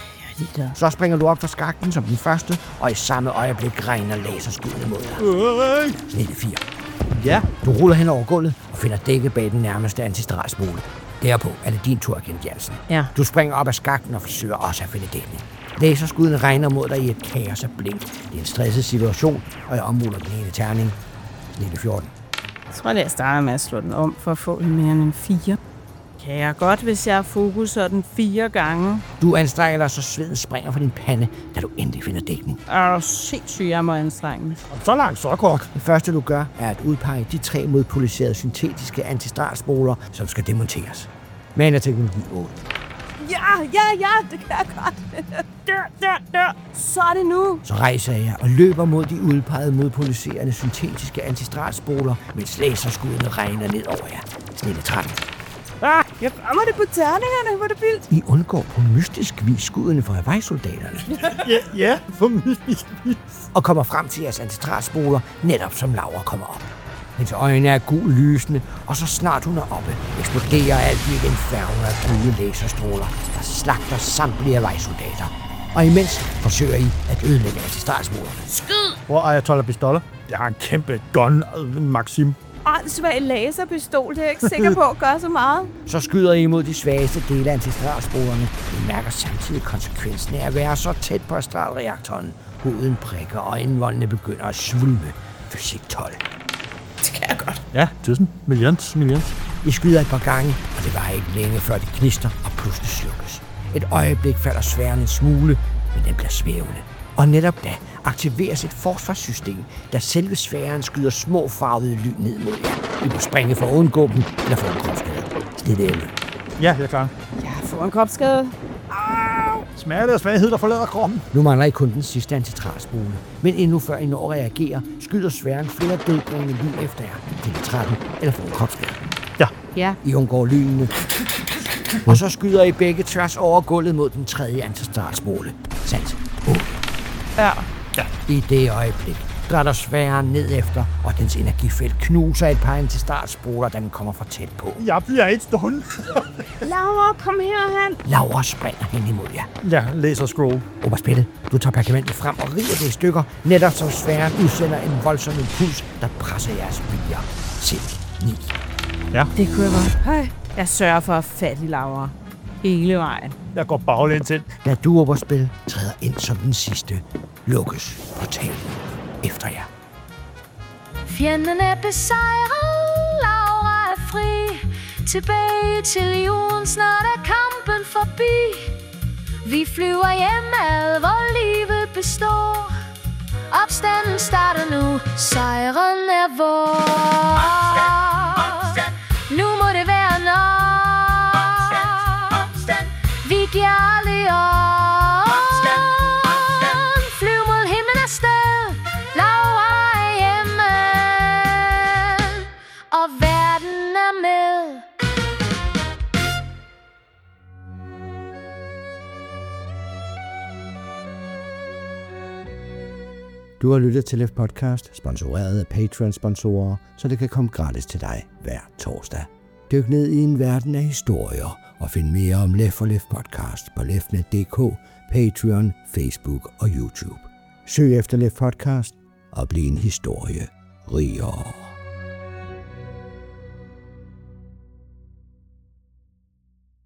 Så springer du op fra skakten som den første, og i samme øjeblik regner laserskuddene mod dig. Snille fire. Ja. Du ruller hen over gulvet og finder dækket bag den nærmeste antistralsmole. Derpå er det din tur igen, Jansen. Ja. Du springer op af skakten og forsøger også at finde dækning. Laserskuddene regner mod dig i et kaos af blink. Det er en stresset situation, og jeg ommuler den ene terning. Snille fjorten. Jeg tror, jeg starter med at slå den om for at få en mere end en fire. Kan jeg godt, hvis jeg fokuser den fire gange. Du anstrenger dig, så sveden springer fra din pande, da du endelig finder dækning. Er du sindssygt, jeg må anstrenge mig. Så langt, så kort. Det første, du gør, er at udpege de tre modpoliserede syntetiske antistralspoler, som skal demonteres. Mana teknologi otte. Ja, ja, ja, det kan jeg godt. Dør, dør, dør. Så er det nu. Så rejser jeg og løber mod de udpegede modpoliserende syntetiske antistralspoler, mens laserskuddene regner ned over jer. Snille tretten. Ah, jeg rammer det på terningerne, hvor er det vildt. I undgår på mystisk vis skuddene fra vejsoldaterne Ja, ja, for mystisk. og kommer frem til jeres antistralspoler, netop som Laura kommer op. Hendes øjne er gul lysende, og så snart hun er oppe, eksploderer alt i et inferno af gule laserstråler, der slagter samtlige vejsoldater. Og imens forsøger I at ødelægge antistralspolierne. Skyd! Hvor er Ejatolla pistoller? Jeg har en kæmpe gun, Maxim. Åndssvag laserpistol, det er jeg ikke sikker på at gøre så meget. Så skyder I mod de svageste dele af antistralsporene. I mærker samtidig konsekvensen af at være så tæt på astralreaktoren. Huden prikker, og indvoldene begynder at svulme. Fysik tolv. Det kan jeg godt. Ja, tusind. Millions, millions. I skyder et par gange, og det var ikke længe før det knister og pludselig slukkes. Et øjeblik falder sfæren en smule, men den bliver svævende. Og netop da aktiveres et forsvarssystem, da selve sfæren skyder små farvede lyn ned mod jer. I må springe for at undgå dem, eller få en kropsskade. Snit elleve. Ja, jeg er klar. Jeg får en kropsskade. Smerte og svaghed, der forlader kroppen. Nu mangler I kun den sidste antistralspole. Men endnu før I når at reagere, skyder sfæren flere dødbringende lyn efter jer. Til tretten eller få en kropsskade. Ja. I undgår lynene. Og så skyder I begge tværs over gulvet mod den tredje antistralspole. Sandt. otte. Ja. I det øjeblik drætter sfæren ned efter, og dens energifelt knuser et par antistralspoler, da den kommer for tæt på. Jeg bliver et stund. Laura, kom herhen. Laura springer hen imod jer. Ja, læser scroll. Oberspillet, du tager pergamentet frem og river det i stykker, netop som sfæren udsender en voldsom impuls, der presser jeres viljer. Selv ni. Det kunne jeg godt. Hej. Jeg sørger for at fatte i Laura. Hele vejen. Jeg går baglæns ind. Da du Oberspil træder ind som den sidste, lukkes portalen efter jer. Fjenden er besejret, Laura er fri. Tilbage til jorden, snart er kampen forbi. Vi flyver hjem ad, hvor livet består. Opstanden starter nu, sejren er vor. Nu må det være nok. Vi giver aldrig op. Flyv mod himlen afsted. Laura er hjemme. Og verden er med. Du har lyttet til Left Podcast, sponsoreret af Patreon-sponsorer, så det kan komme gratis til dig hver torsdag. Dyk ned i en verden af historier og find mere om Left for Left Podcast på leftnet punktum d k, Patreon, Facebook og YouTube. Søg efter Lidt Podcast og bliv en historie rigere.